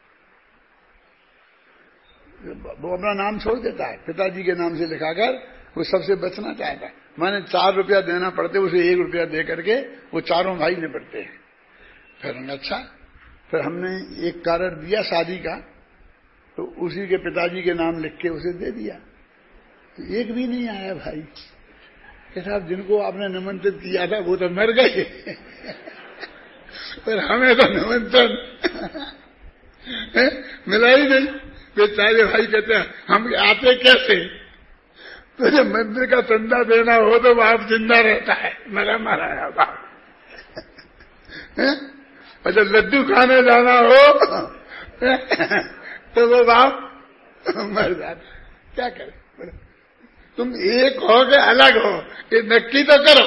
वो अपना नाम छोड़ देता है, पिताजी के नाम से लिखाकर वो सबसे बचना चाहता है। माने 4 रुपया देना पड़ते, उसे 1 रुपया दे करके वो चारों भाई निपटते हैं। फिर अच्छा, फिर हमने एक कार्ड दिया शादी का, तो उसी के पिताजी के नाम लिख के उसे दे दिया, तो एक भी नहीं आया भाई कि साहब जिनको आपने निमंत्रित किया था वो तो मर गए, पर हमें तो निमंत्रण मिला ही नहीं। बेचारे भाई कहते हैं हम आते कैसे? तो जब मंदिर का चंदा देना हो तो बाप जिंदा रहता है, मरा मराया बाप। और जब लड्डू खाने जाना हो तो वो बाप मर जाता। क्या करे? तुम एक हो के अलग हो, ये नक्की तो करो।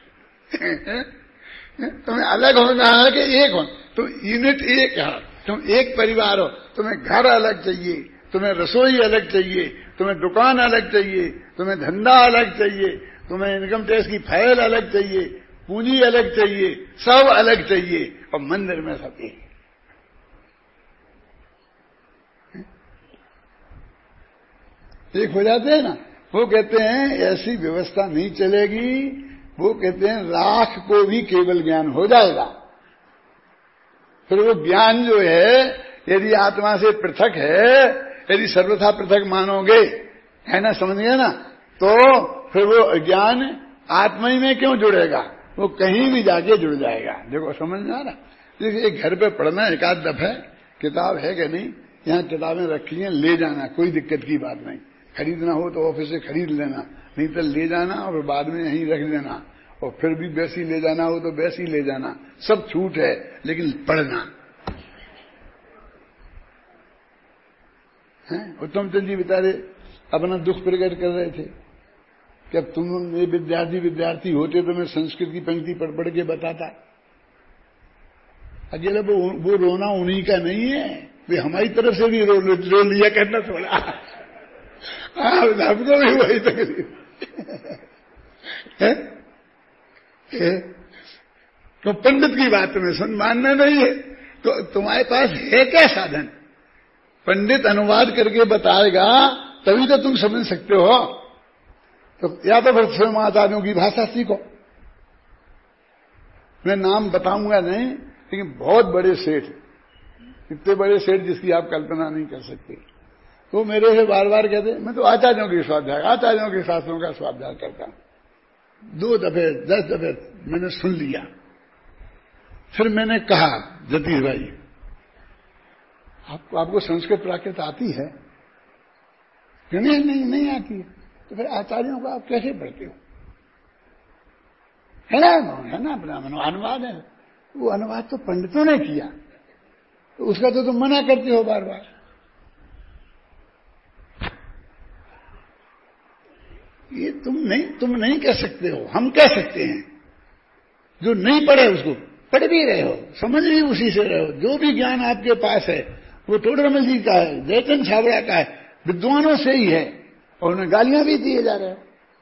तुम्हें अलग होना है कि एक हो? तुम यूनिट एक है, तुम एक परिवार हो। तुम्हें घर अलग चाहिए, तुम्हें रसोई अलग चाहिए, तुम्हें दुकान अलग चाहिए, तुम्हें धंधा अलग चाहिए, तुम्हें इनकम टैक्स की फाइल अलग चाहिए, पूंजी अलग चाहिए, सब अलग चाहिए, और मंदिर में सब एक हो जाते हैं ना। वो कहते हैं ऐसी व्यवस्था नहीं चलेगी। वो कहते हैं राख को भी केवल ज्ञान हो जाएगा। फिर वो ज्ञान जो है यदि आत्मा से पृथक है, यदि सर्वथा पृथक मानोगे, है ना, समझ गए ना, तो फिर वो ज्ञान आत्मा ही में क्यों जुड़ेगा? वो कहीं भी जाके जुड़ जाएगा। देखो समझ में आ रहा? देखिए घर पे पढ़ना एकाध दफे किताब है कि नहीं, यहाँ किताबें रखी हैं, ले जाना, कोई दिक्कत की बात नहीं। खरीदना हो तो ऑफिस से खरीद लेना, नहीं तो ले जाना और बाद में यहीं रख देना, और फिर भी वैसी ले जाना हो तो वैसी ले जाना, सब छूट है, लेकिन पढ़ना है। उत्तम चंद जी बेचारे अपना दुख प्रकट कर रहे थे कि अब तुम ये विद्यार्थी होते तो मैं संस्कृत की पंक्ति पढ़ पढ़ के बताता, अकेले वो रोना उन्हीं का नहीं है, वे हमारी तरफ से भी रो लिया करना थोड़ा। हमको भी वही तकलीफ है। तो पंडित की बात में सुन मानना नहीं है तो तुम्हारे पास है क्या साधन? पंडित अनुवाद करके बताएगा तभी तो तुम समझ सकते हो। तो या तो फिर स्वयं आचार्यों की भाषा सीखो। मैं नाम बताऊंगा नहीं, लेकिन बहुत बड़े सेठ, इतने बड़े सेठ जिसकी आप कल्पना नहीं कर सकते, तो मेरे से बार बार कहते मैं तो आचार्यों की स्वाध्याय, आचार्यों के शास्त्रों का स्वाध्याय करता हूं। 2 दफे 10 दफे मैंने सुन लिया। फिर मैंने कहा जतीश भाई आपको संस्कृत प्राकृत आती है? नहीं आती है। तो फिर आचार्यों को आप कैसे पढ़ते हो? है ना ब्राह्मण अनुवाद है, वो अनुवाद तो पंडितों ने किया, तो उसका तो तुम मना करते हो बार बार। ये तुम नहीं कह सकते हो, हम कह सकते हैं। जो नहीं पढ़े उसको पढ़ भी रहे हो, समझ भी उसी से रहे हो। जो भी ज्ञान आपके पास है वो टोडरमल जी का है, जयचंद छाबड़ा का है, विद्वानों से ही है, और उन्हें गालियां भी दिए जा रहे हो।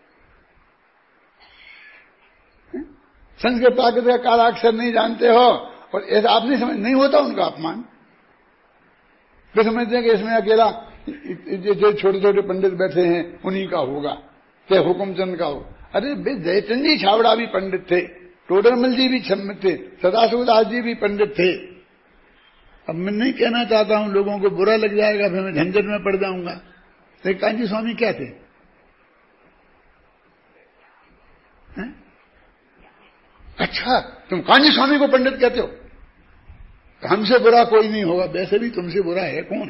संस्कृत प्राकृत का कालाक्षर नहीं जानते हो और ऐसा आप नहीं समझ, नहीं होता उनका अपमान। वे समझते हैं कि इसमें अकेला जो छोटे छोटे पंडित बैठे हैं उन्हीं का होगा, चाहे हुकुमचंद का हो। अरे जयचंद जी छाबड़ा भी पंडित थे, टोडरमल जी भी थे, सदाशिवदास जी भी पंडित थे। अब मैं नहीं कहना चाहता हूं, लोगों को बुरा लग जाएगा, फिर मैं झंझट में पड़ जाऊंगा। तो कांची स्वामी क्या थे? है? अच्छा, तुम कांची स्वामी को पंडित कहते हो? तो हमसे बुरा कोई नहीं होगा, वैसे भी तुमसे बुरा है कौन?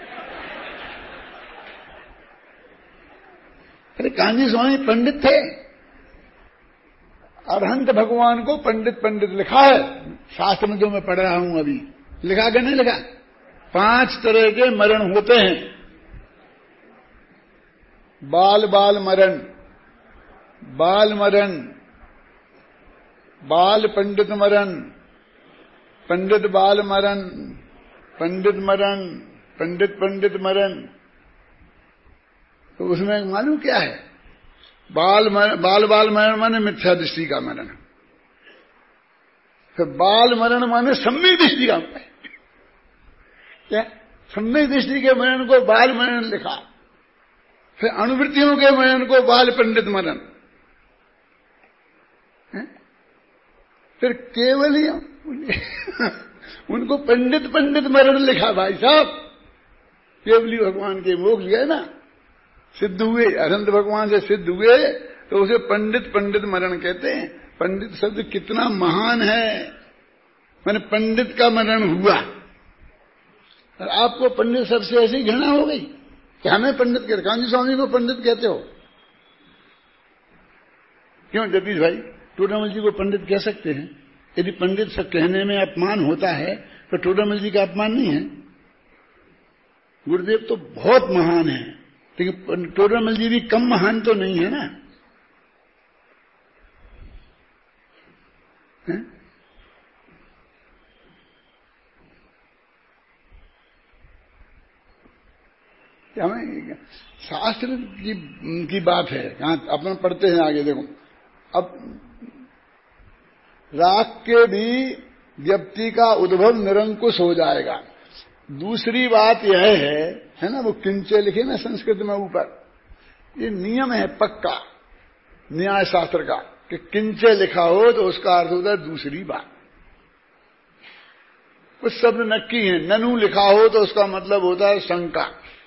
अरे कांची स्वामी पंडित थे, अरहंत भगवान को पंडित लिखा है शास्त्र में, जो मैं पढ़ रहा हूं अभी। लिखा कि नहीं लिखा? 5 तरह के मरण होते हैं। बाल मरण, बाल पंडित मरण, पंडित बाल मरण, पंडित मरण। तो उसमें मालूम क्या है? बाल मरण माने मिथ्या दृष्टि का मरण, फिर बाल मरण माने सम्यक दृष्टि का मरण। क्या? सम्यक दृष्टि के मरण को बाल मरण लिखा, फिर अनुवृत्तियों के मरण को बाल पंडित मरण, फिर केवल ही उनको पंडित मरण लिखा। भाई साहब, केवली भगवान के मोक्ष गए ना, सिद्ध हुए, अरहंत भगवान से सिद्ध हुए, तो उसे पंडित मरण कहते हैं। पंडित शब्द कितना महान है, मैंने पंडित का मरण हुआ। और आपको पंडित शब्द से ऐसी घृणा हो गई कि हमें पंडित कहते, कांची स्वामी को पंडित कहते हो? क्यों जगदीश भाई, टोडरमल जी को पंडित कह सकते हैं? यदि पंडित से कहने में अपमान होता है तो टोडरमल जी का अपमान नहीं है। गुरुदेव तो बहुत महान है, लेकिन टोडरमल जी भी कम महान तो नहीं है ना। है? हमें शास्त्र की बात है, यहां अपन पढ़ते हैं आगे। देखो, अब राग के भी व्यक्ति का उद्भव निरंकुश हो जाएगा। दूसरी बात यह है ना, वो किंचे लिखे ना संस्कृत में ऊपर, ये नियम है पक्का न्याय शास्त्र का कि किंचे लिखा हो तो उसका अर्थ होता है दूसरी बात। कुछ शब्द नक्की है, ननु लिखा हो तो उसका मतलब होता है शंका।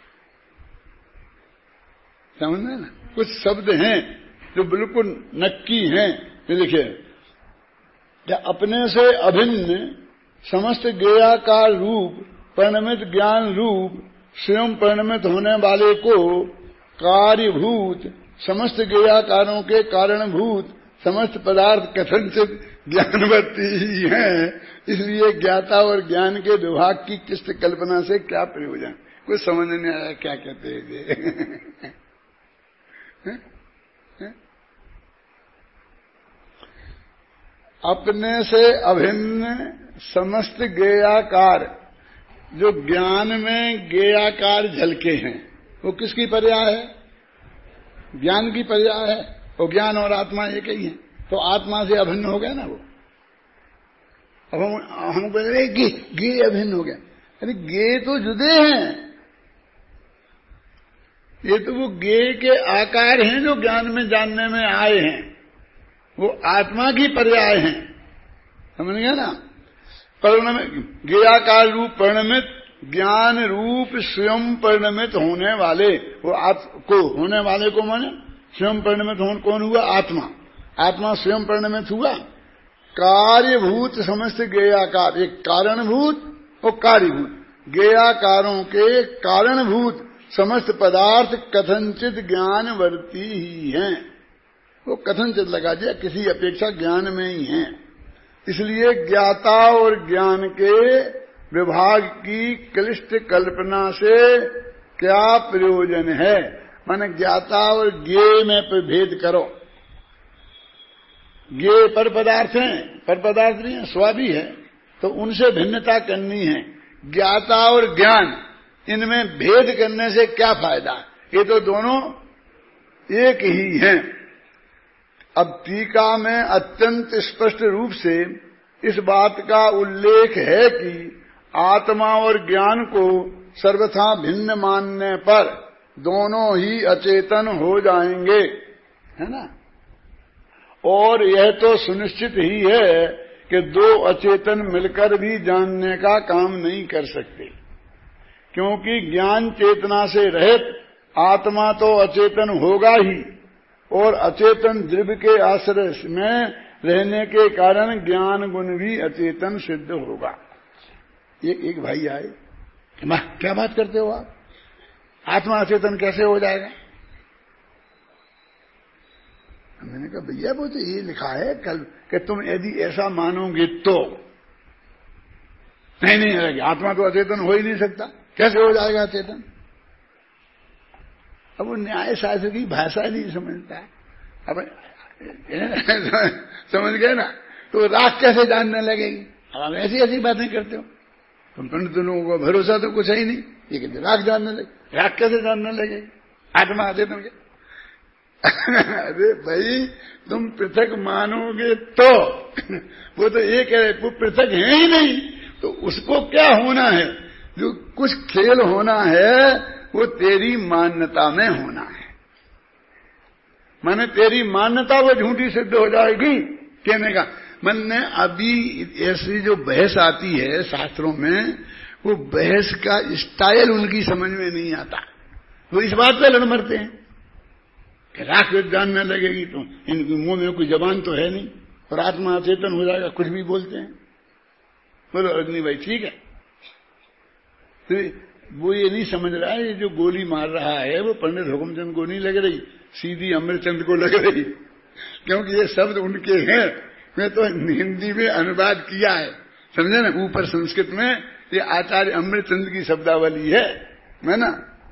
समझ ना, कुछ शब्द हैं जो बिल्कुल नक्की हैं। लिखे क्या? अपने से अभिन्न समस्त ज्ञेयाकार रूप परिणमित ज्ञान रूप स्वयं परिणमित होने वाले को कार्यभूत समस्त ज्ञेयाकारों के कारणभूत समस्त पदार्थ कथनचित ज्ञानवर्ती ही हैं। इसलिए ज्ञाता और ज्ञान के विभाग की किस्त कल्पना से क्या प्रयोजन? कुछ समझ नहीं आया क्या कहते हैं। अपने से अभिन्न समस्त ज्ञेयाकार, जो ज्ञान में ज्ञेयाकार झलके हैं, वो किसकी पर्याय है? ज्ञान की पर्याय है। वो ज्ञान और आत्मा एक ही है, तो आत्मा से अभिन्न हो गया ना वो। अब हम बोल रहे गे अभिन्न हो गया। अरे गे तो जुदे हैं, ये तो वो गे के आकार हैं जो ज्ञान में जानने में आए हैं, वो आत्मा की पर्याय हैं। समझ गया ना? परिणमित ज्ञेयाकार रूप परिणमित, ज्ञान रूप स्वयं परिणमित होने वाले, वो को होने वाले को माने स्वयं परिणमित कौन हुआ? आत्मा। आत्मा स्वयं परिणमित हुआ। कार्यभूत समस्त ज्ञेयाकार, एक कारणभूत और कार्यभूत, ज्ञेयाकारों के कारणभूत समस्त पदार्थ कथनचित ज्ञानवर्ती ही हैं। वो कथनचित लगा दिया, किसी अपेक्षा ज्ञान में ही हैं। इसलिए ज्ञाता और ज्ञान के विभाग की क्लिष्ट कल्पना से क्या प्रयोजन है? माने ज्ञाता और ज्ञेय में भेद करो। ज्ञेय पर पदार्थ हैं, पर पदार्थ नहीं है, स्व भी है, तो उनसे भिन्नता करनी है। ज्ञाता और ज्ञान, इनमें भेद करने से क्या फायदा? ये तो दोनों एक ही हैं। अब टीका में अत्यंत स्पष्ट रूप से इस बात का उल्लेख है कि आत्मा और ज्ञान को सर्वथा भिन्न मानने पर दोनों ही अचेतन हो जाएंगे, है ना? और यह तो सुनिश्चित ही है कि दो अचेतन मिलकर भी जानने का काम नहीं कर सकते, क्योंकि ज्ञान चेतना से रहित आत्मा तो अचेतन होगा ही, और अचेतन द्रव्य के आश्रय में रहने के कारण ज्ञान गुण भी अचेतन सिद्ध होगा। एक भाई आए, क्या बात करते हो आप? आत्मा अचेतन कैसे हो जाएगा? मैंने कहा भैया वो तो ये लिखा है कल कि तुम यदि ऐसा मानोगे तो नहीं, आत्मा तो अचेतन हो ही नहीं सकता, कैसे हो जाएगा अचेतन? अब वो न्याय शास्त्र की भाषा नहीं समझता है। अब समझ गए ना? तो राख कैसे जानने लगेगी? अब आप ऐसी ऐसी बातें करते हो। तुम पंडित लोगों को भरोसा तो कुछ है ही नहीं, ये कहते राख जानने लगे। राख कैसे जानने लगेगी? आत्मा अचेतन के? अरे भाई तुम पृथक मानोगे तो वो तो एक है, वो पृथक है ही नहीं, तो उसको क्या होना है? जो कुछ खेल होना है वो तेरी मान्यता में होना है। माने तेरी मान्यता वो झूठी सिद्ध हो जाएगी। कहने का मन ने अभी ऐसी जो बहस आती है शास्त्रों में, वो बहस का स्टाइल उनकी समझ में नहीं आता। वो इस बात पे लड़ मरते हैं कि राख जानने लगेगी तो इनके मुंह में कोई जबान तो है नहीं, और आत्मा अचेतन हो जाएगा, कुछ भी बोलते हैं। बोलो अग्नि भाई ठीक है, तो वो ये नहीं समझ रहा है, ये जो गोली मार रहा है वो पंडित हुकुमचंद को नहीं लग रही, सीधी अमृतचंद को लग रही, क्योंकि ये शब्द उनके हैं। मैं तो हिंदी में अनुवाद किया है, समझे ना? ऊपर संस्कृत में ये आचार्य अमृतचंद की शब्दावली है ना?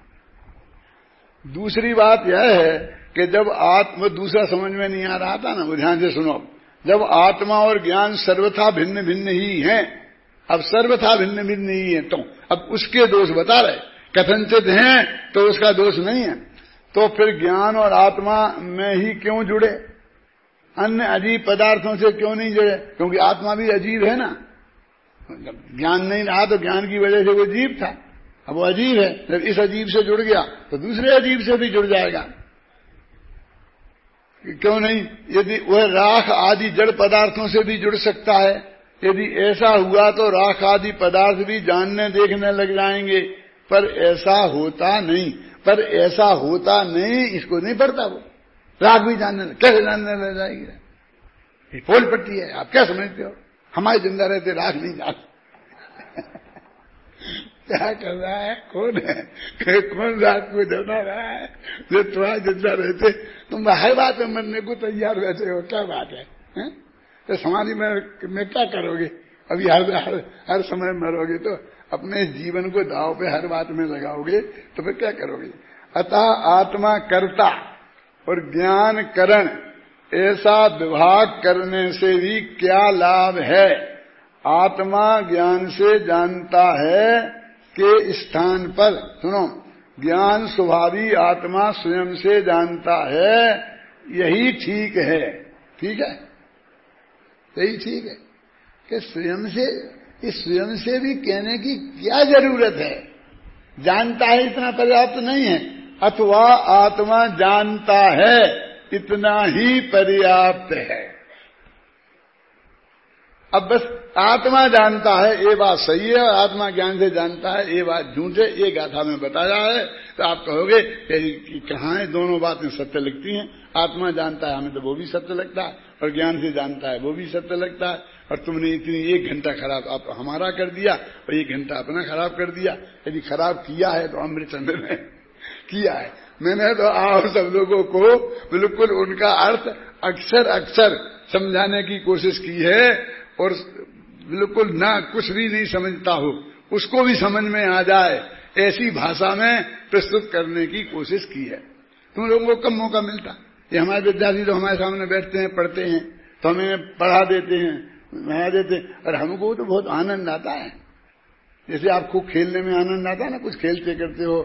दूसरी बात यह है कि जब आत्मा, दूसरा समझ में नहीं आ रहा था ना, वो ध्यान से सुनो। जब आत्मा और ज्ञान सर्वथा भिन्न भिन्न ही हैं, अब सर्वथा भिन्न भिन्न ही है, तो अब उसके दोष बता रहे। कथनचित हैं तो उसका दोष नहीं है, तो फिर ज्ञान और आत्मा में ही क्यों जुड़े? अन्य अजीब पदार्थों से क्यों नहीं जुड़े? क्योंकि आत्मा भी अजीब है ना। ज्ञान नहीं रहा तो ज्ञान की वजह से वो जीव था, अब वो अजीब है। जब इस अजीब से जुड़ गया तो दूसरे अजीब से भी जुड़ जाएगा, क्यों नहीं? यदि वह राख आदि जड़ पदार्थों से भी जुड़ सकता है, यदि ऐसा हुआ तो राख आदि पदार्थ भी जानने देखने लग जाएंगे, पर ऐसा होता नहीं। पर ऐसा होता नहीं, इसको नहीं पढ़ता वो। राख भी जानने कैसे जानने लग जाएगी? ये पोल पट्टी है, आप क्या समझते हो? हमारे जिंदा रहते राख नहीं जानते। क्या कर रहा है? कौन है? कौन रात को जला रहा है? जो तुम्हारे जिंदा रहते तुम हर बात में मरने को तैयार रहते हो, क्या बात है? तो समाधि में क्या करोगे? अभी हर समय मरोगे तो अपने जीवन को दांव पे हर बात में लगाओगे तो फिर क्या करोगे? अतः आत्मा कर्ता और ज्ञान करण ऐसा विभाग करने से भी क्या लाभ है? आत्मा ज्ञान से जानता है के स्थान पर, सुनो, ज्ञान स्वभावी आत्मा स्वयं से जानता है, यही ठीक है। ठीक है, यही ठीक है कि स्वयं से, इस स्वयं से भी कहने की क्या जरूरत है? जानता है इतना पर्याप्त नहीं है, अथवा आत्मा जानता है इतना ही पर्याप्त है। अब बस आत्मा जानता है ये बात सही है, आत्मा ज्ञान से जानता है ये बात झूठ है, ये गाथा में बताया है। तो आप कहोगे कि कहाँ है, दोनों बातें सत्य लगती हैं। आत्मा जानता है हमें तो वो भी सत्य लगता है, और ज्ञान से जानता है वो भी सत्य लगता है। और तुमने इतनी 1 घंटा खराब आप हमारा कर दिया और 1 घंटा अपना खराब कर दिया। यदि खराब किया है तो अमृतचंद्र ने किया है, मैंने तो आप सब लोगों को बिल्कुल उनका अर्थ अक्सर अक्सर समझाने की कोशिश की है, और बिल्कुल ना कुछ भी नहीं समझता हो उसको भी समझ में आ जाए ऐसी भाषा में प्रस्तुत करने की कोशिश की है। तुम लोगों को कम मौका मिलता। ये हमारे विद्यार्थी तो हमारे सामने बैठते हैं, पढ़ते हैं, तो हमें पढ़ा देते हैं, पढ़ा देते हैं, और हमको तो बहुत आनंद आता है। जैसे आपको खेलने में आनंद आता है ना, कुछ खेलते करते हो,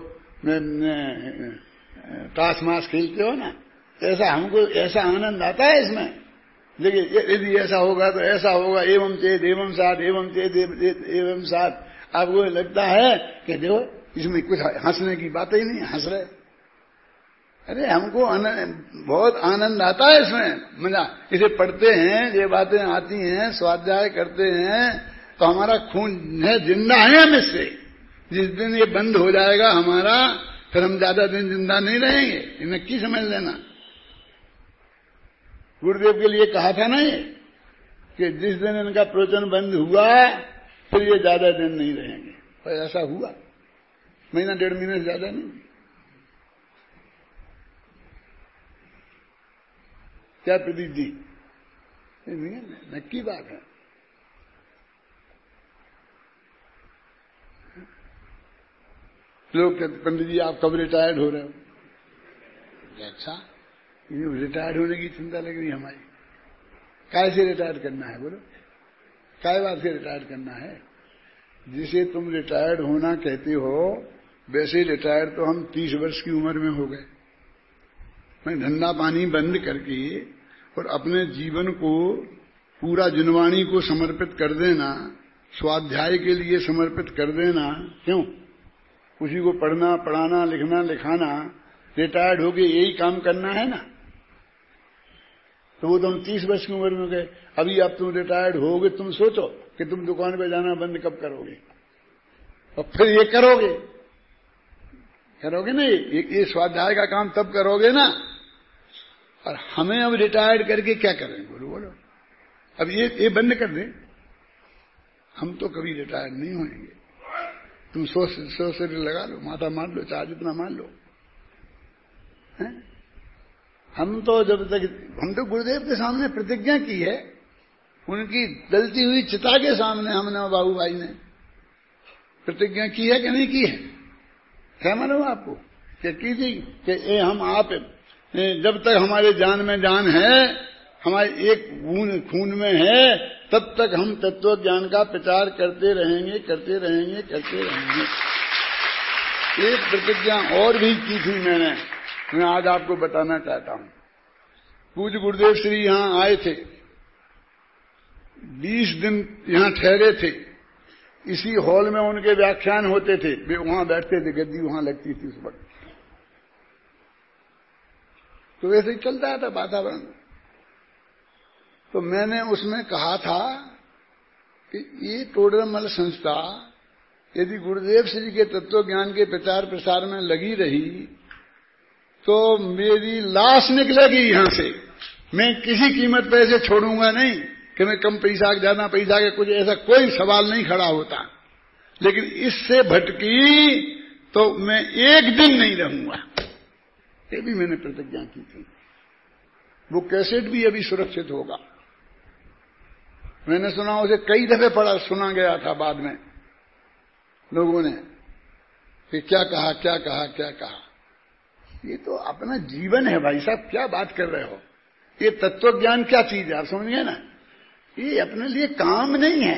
ताश माश खेलते हो ना, ऐसा हमको ऐसा आनंद आता है इसमें। देखिए यदि ऐसा होगा तो ऐसा होगा, एवं चेत एवं साथ, एवं चेत एवं साथ। आपको लगता है कि देखो इसमें कुछ हंसने की बात ही नहीं, हंस रहे। अरे हमको बहुत आनंद आता है इसमें, मजा। इसे पढ़ते हैं, ये बातें आती हैं, स्वाध्याय करते हैं, तो हमारा खून है, जिंदा है हम इससे। जिस दिन ये बंद हो जाएगा हमारा, फिर हम ज्यादा दिन जिंदा नहीं रहेंगे, ये नक्की समझ लेना। गुरुदेव के लिए कहा था ना ये कि जिस दिन इनका प्रवचन बंद हुआ फिर ये ज्यादा दिन नहीं रहेंगे, और ऐसा हुआ। 1.5 महीने से ज्यादा नहीं। क्या प्रदीप जी? नक्की बात है। लोग कहते पंडित जी आप कब रिटायर्ड हो रहे हो? अच्छा, रिटायर्ड होने की चिंता लग रही हमारी। काय से रिटायर करना है बोलो? काय बात से रिटायर करना है? जिसे तुम रिटायर्ड होना कहते हो वैसे रिटायर तो हम 30 वर्ष की उम्र में हो गए। मैं धंधा पानी बंद करके और अपने जीवन को पूरा जिनवाणी को समर्पित कर देना, स्वाध्याय के लिए समर्पित कर देना। क्यों? उसी को पढ़ना, पढ़ाना, लिखना, लिखाना, रिटायर्ड होके यही काम करना है ना। तो वो तुम 30 वर्ष की उम्र में गए, अभी अब तुम रिटायर्ड होगे, तुम सोचो कि तुम दुकान पे जाना बंद कब करोगे, और फिर ये करोगे ना, ये स्वाध्याय का काम तब करोगे ना। और हमें अब रिटायर्ड करके क्या करें? बोलो अब ये बंद कर दे, हम तो कभी रिटायर्ड नहीं होंगे। तुम 100 शरीर लगा लो, माथा मार लो, चाहे जितना मार लो। हम तो जब तक, हम तो गुरुदेव के सामने प्रतिज्ञा की है, उनकी जलती हुई चिता के सामने हमने बाबू भाई ने प्रतिज्ञा की है कि नहीं की है? क्या मालूम आपको कि की थी कि हम आप जब तक हमारे जान में जान है, हमारे एक बूंद खून में है, तब तक हम तत्व ज्ञान का प्रचार करते रहेंगे, करते रहेंगे, करते रहेंगे। एक प्रतिज्ञा और भी की थी मैंने, मैं आज आपको बताना चाहता हूं। पूज्य गुरुदेव श्री यहां आए थे, 20 दिन यहां ठहरे थे। इसी हॉल में उनके व्याख्यान होते थे, वे वहां बैठते थे, गद्दी वहां लगती थी उस वक्त। तो वैसे ही चलता था वातावरण। तो मैंने उसमें कहा था कि ये टोडरमल संस्था यदि गुरुदेव श्री के तत्व ज्ञान के प्रचार प्रसार में लगी रही तो मेरी लाश निकलेगी यहां से। मैं किसी कीमत पे ऐसे छोड़ूंगा नहीं कि मैं कम पैसा ज्यादा पैसा के, कुछ ऐसा कोई सवाल नहीं खड़ा होता। लेकिन इससे भटकी तो मैं एक दिन नहीं रहूंगा, ये भी मैंने प्रतिज्ञा की थी। वो कैसेट भी अभी सुरक्षित होगा। मैंने सुना, उसे कई दफे पढ़ा, सुना गया था बाद में लोगों ने कि क्या कहा, क्या कहा, क्या कहा। ये तो अपना जीवन है भाई साहब, क्या बात कर रहे हो? ये तत्व ज्ञान क्या चीज है, आप समझ गए ना? ये अपने लिए काम नहीं है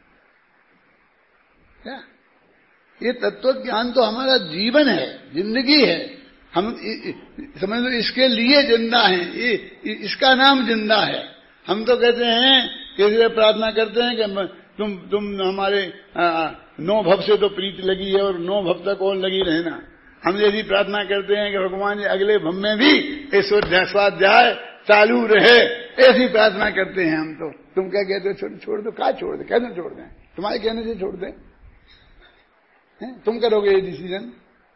क्या? ये तत्व ज्ञान तो हमारा जीवन है, जिंदगी है। हम समझ लो इसके लिए जिंदा हैं, ये इसका नाम जिंदा है। हम तो कहते हैं किसी से प्रार्थना करते हैं कि तुम हमारे 9 भव से तो प्रीत लगी है और 9 भव तक और लगी रहना। हम यदि प्रार्थना करते हैं कि भगवान जी अगले भव में भी स्वाध्याय चालू रहे, ऐसी प्रार्थना करते हैं हम तो। तुम क्या कहते हो? छोड़ दो। क्या छोड़ दे? कहने छोड़ दें? तुम्हारे कहने से छोड़ दें? तुम करोगे ये डिसीजन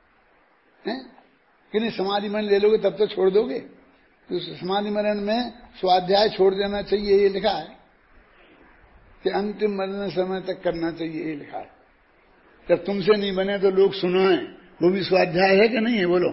कि नहीं समाधि मन ले लोगे तब तो छोड़ दोगे? तो समाधि मरण में स्वाध्याय छोड़ देना चाहिए ये लिखा है कि अंतिम मरण समय तक करना चाहिए ये लिखा है। जब तुमसे नहीं बने तो लोग सुनाए, वो भी स्वाध्याय है कि नहीं है? बोलो।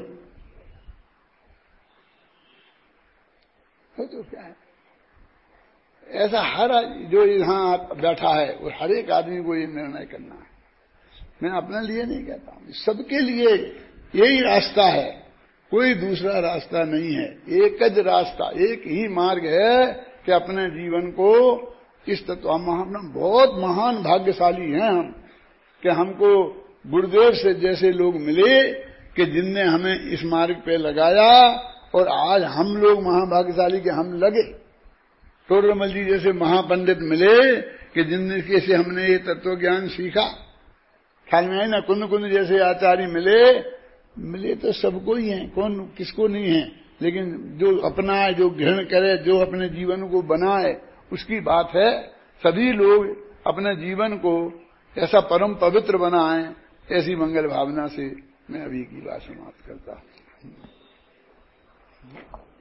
तो क्या है ऐसा? हर जो यहां बैठा है वो हर एक आदमी को ये निर्णय करना है। मैं अपने लिए नहीं कहता हूं, सबके लिए यही रास्ता है, कोई दूसरा रास्ता नहीं है। एक ज रास्ता, एक ही मार्ग है कि अपने जीवन को इस तत्व हम बहुत महान भाग्यशाली हैं हम कि हमको गुरुदेव से जैसे लोग मिले कि जिनने हमें इस मार्ग पे लगाया, और आज हम लोग महाभाग्यशाली के हम लगे। टोडरमल जी जैसे महापंडित मिले कि जिनके से हमने ये तत्व ज्ञान सीखा। ख्याल में है ना? कुंद जैसे आचार्य मिले तो सबको ही हैं, कौन किसको नहीं है। लेकिन जो अपनाए, जो ग्रहण करे, जो अपने जीवन को बनाए, उसकी बात है। सभी लोग अपने जीवन को ऐसा परम पवित्र बनाएं, ऐसी मंगल भावना से मैं अभी की बात समाप्त करता हूं।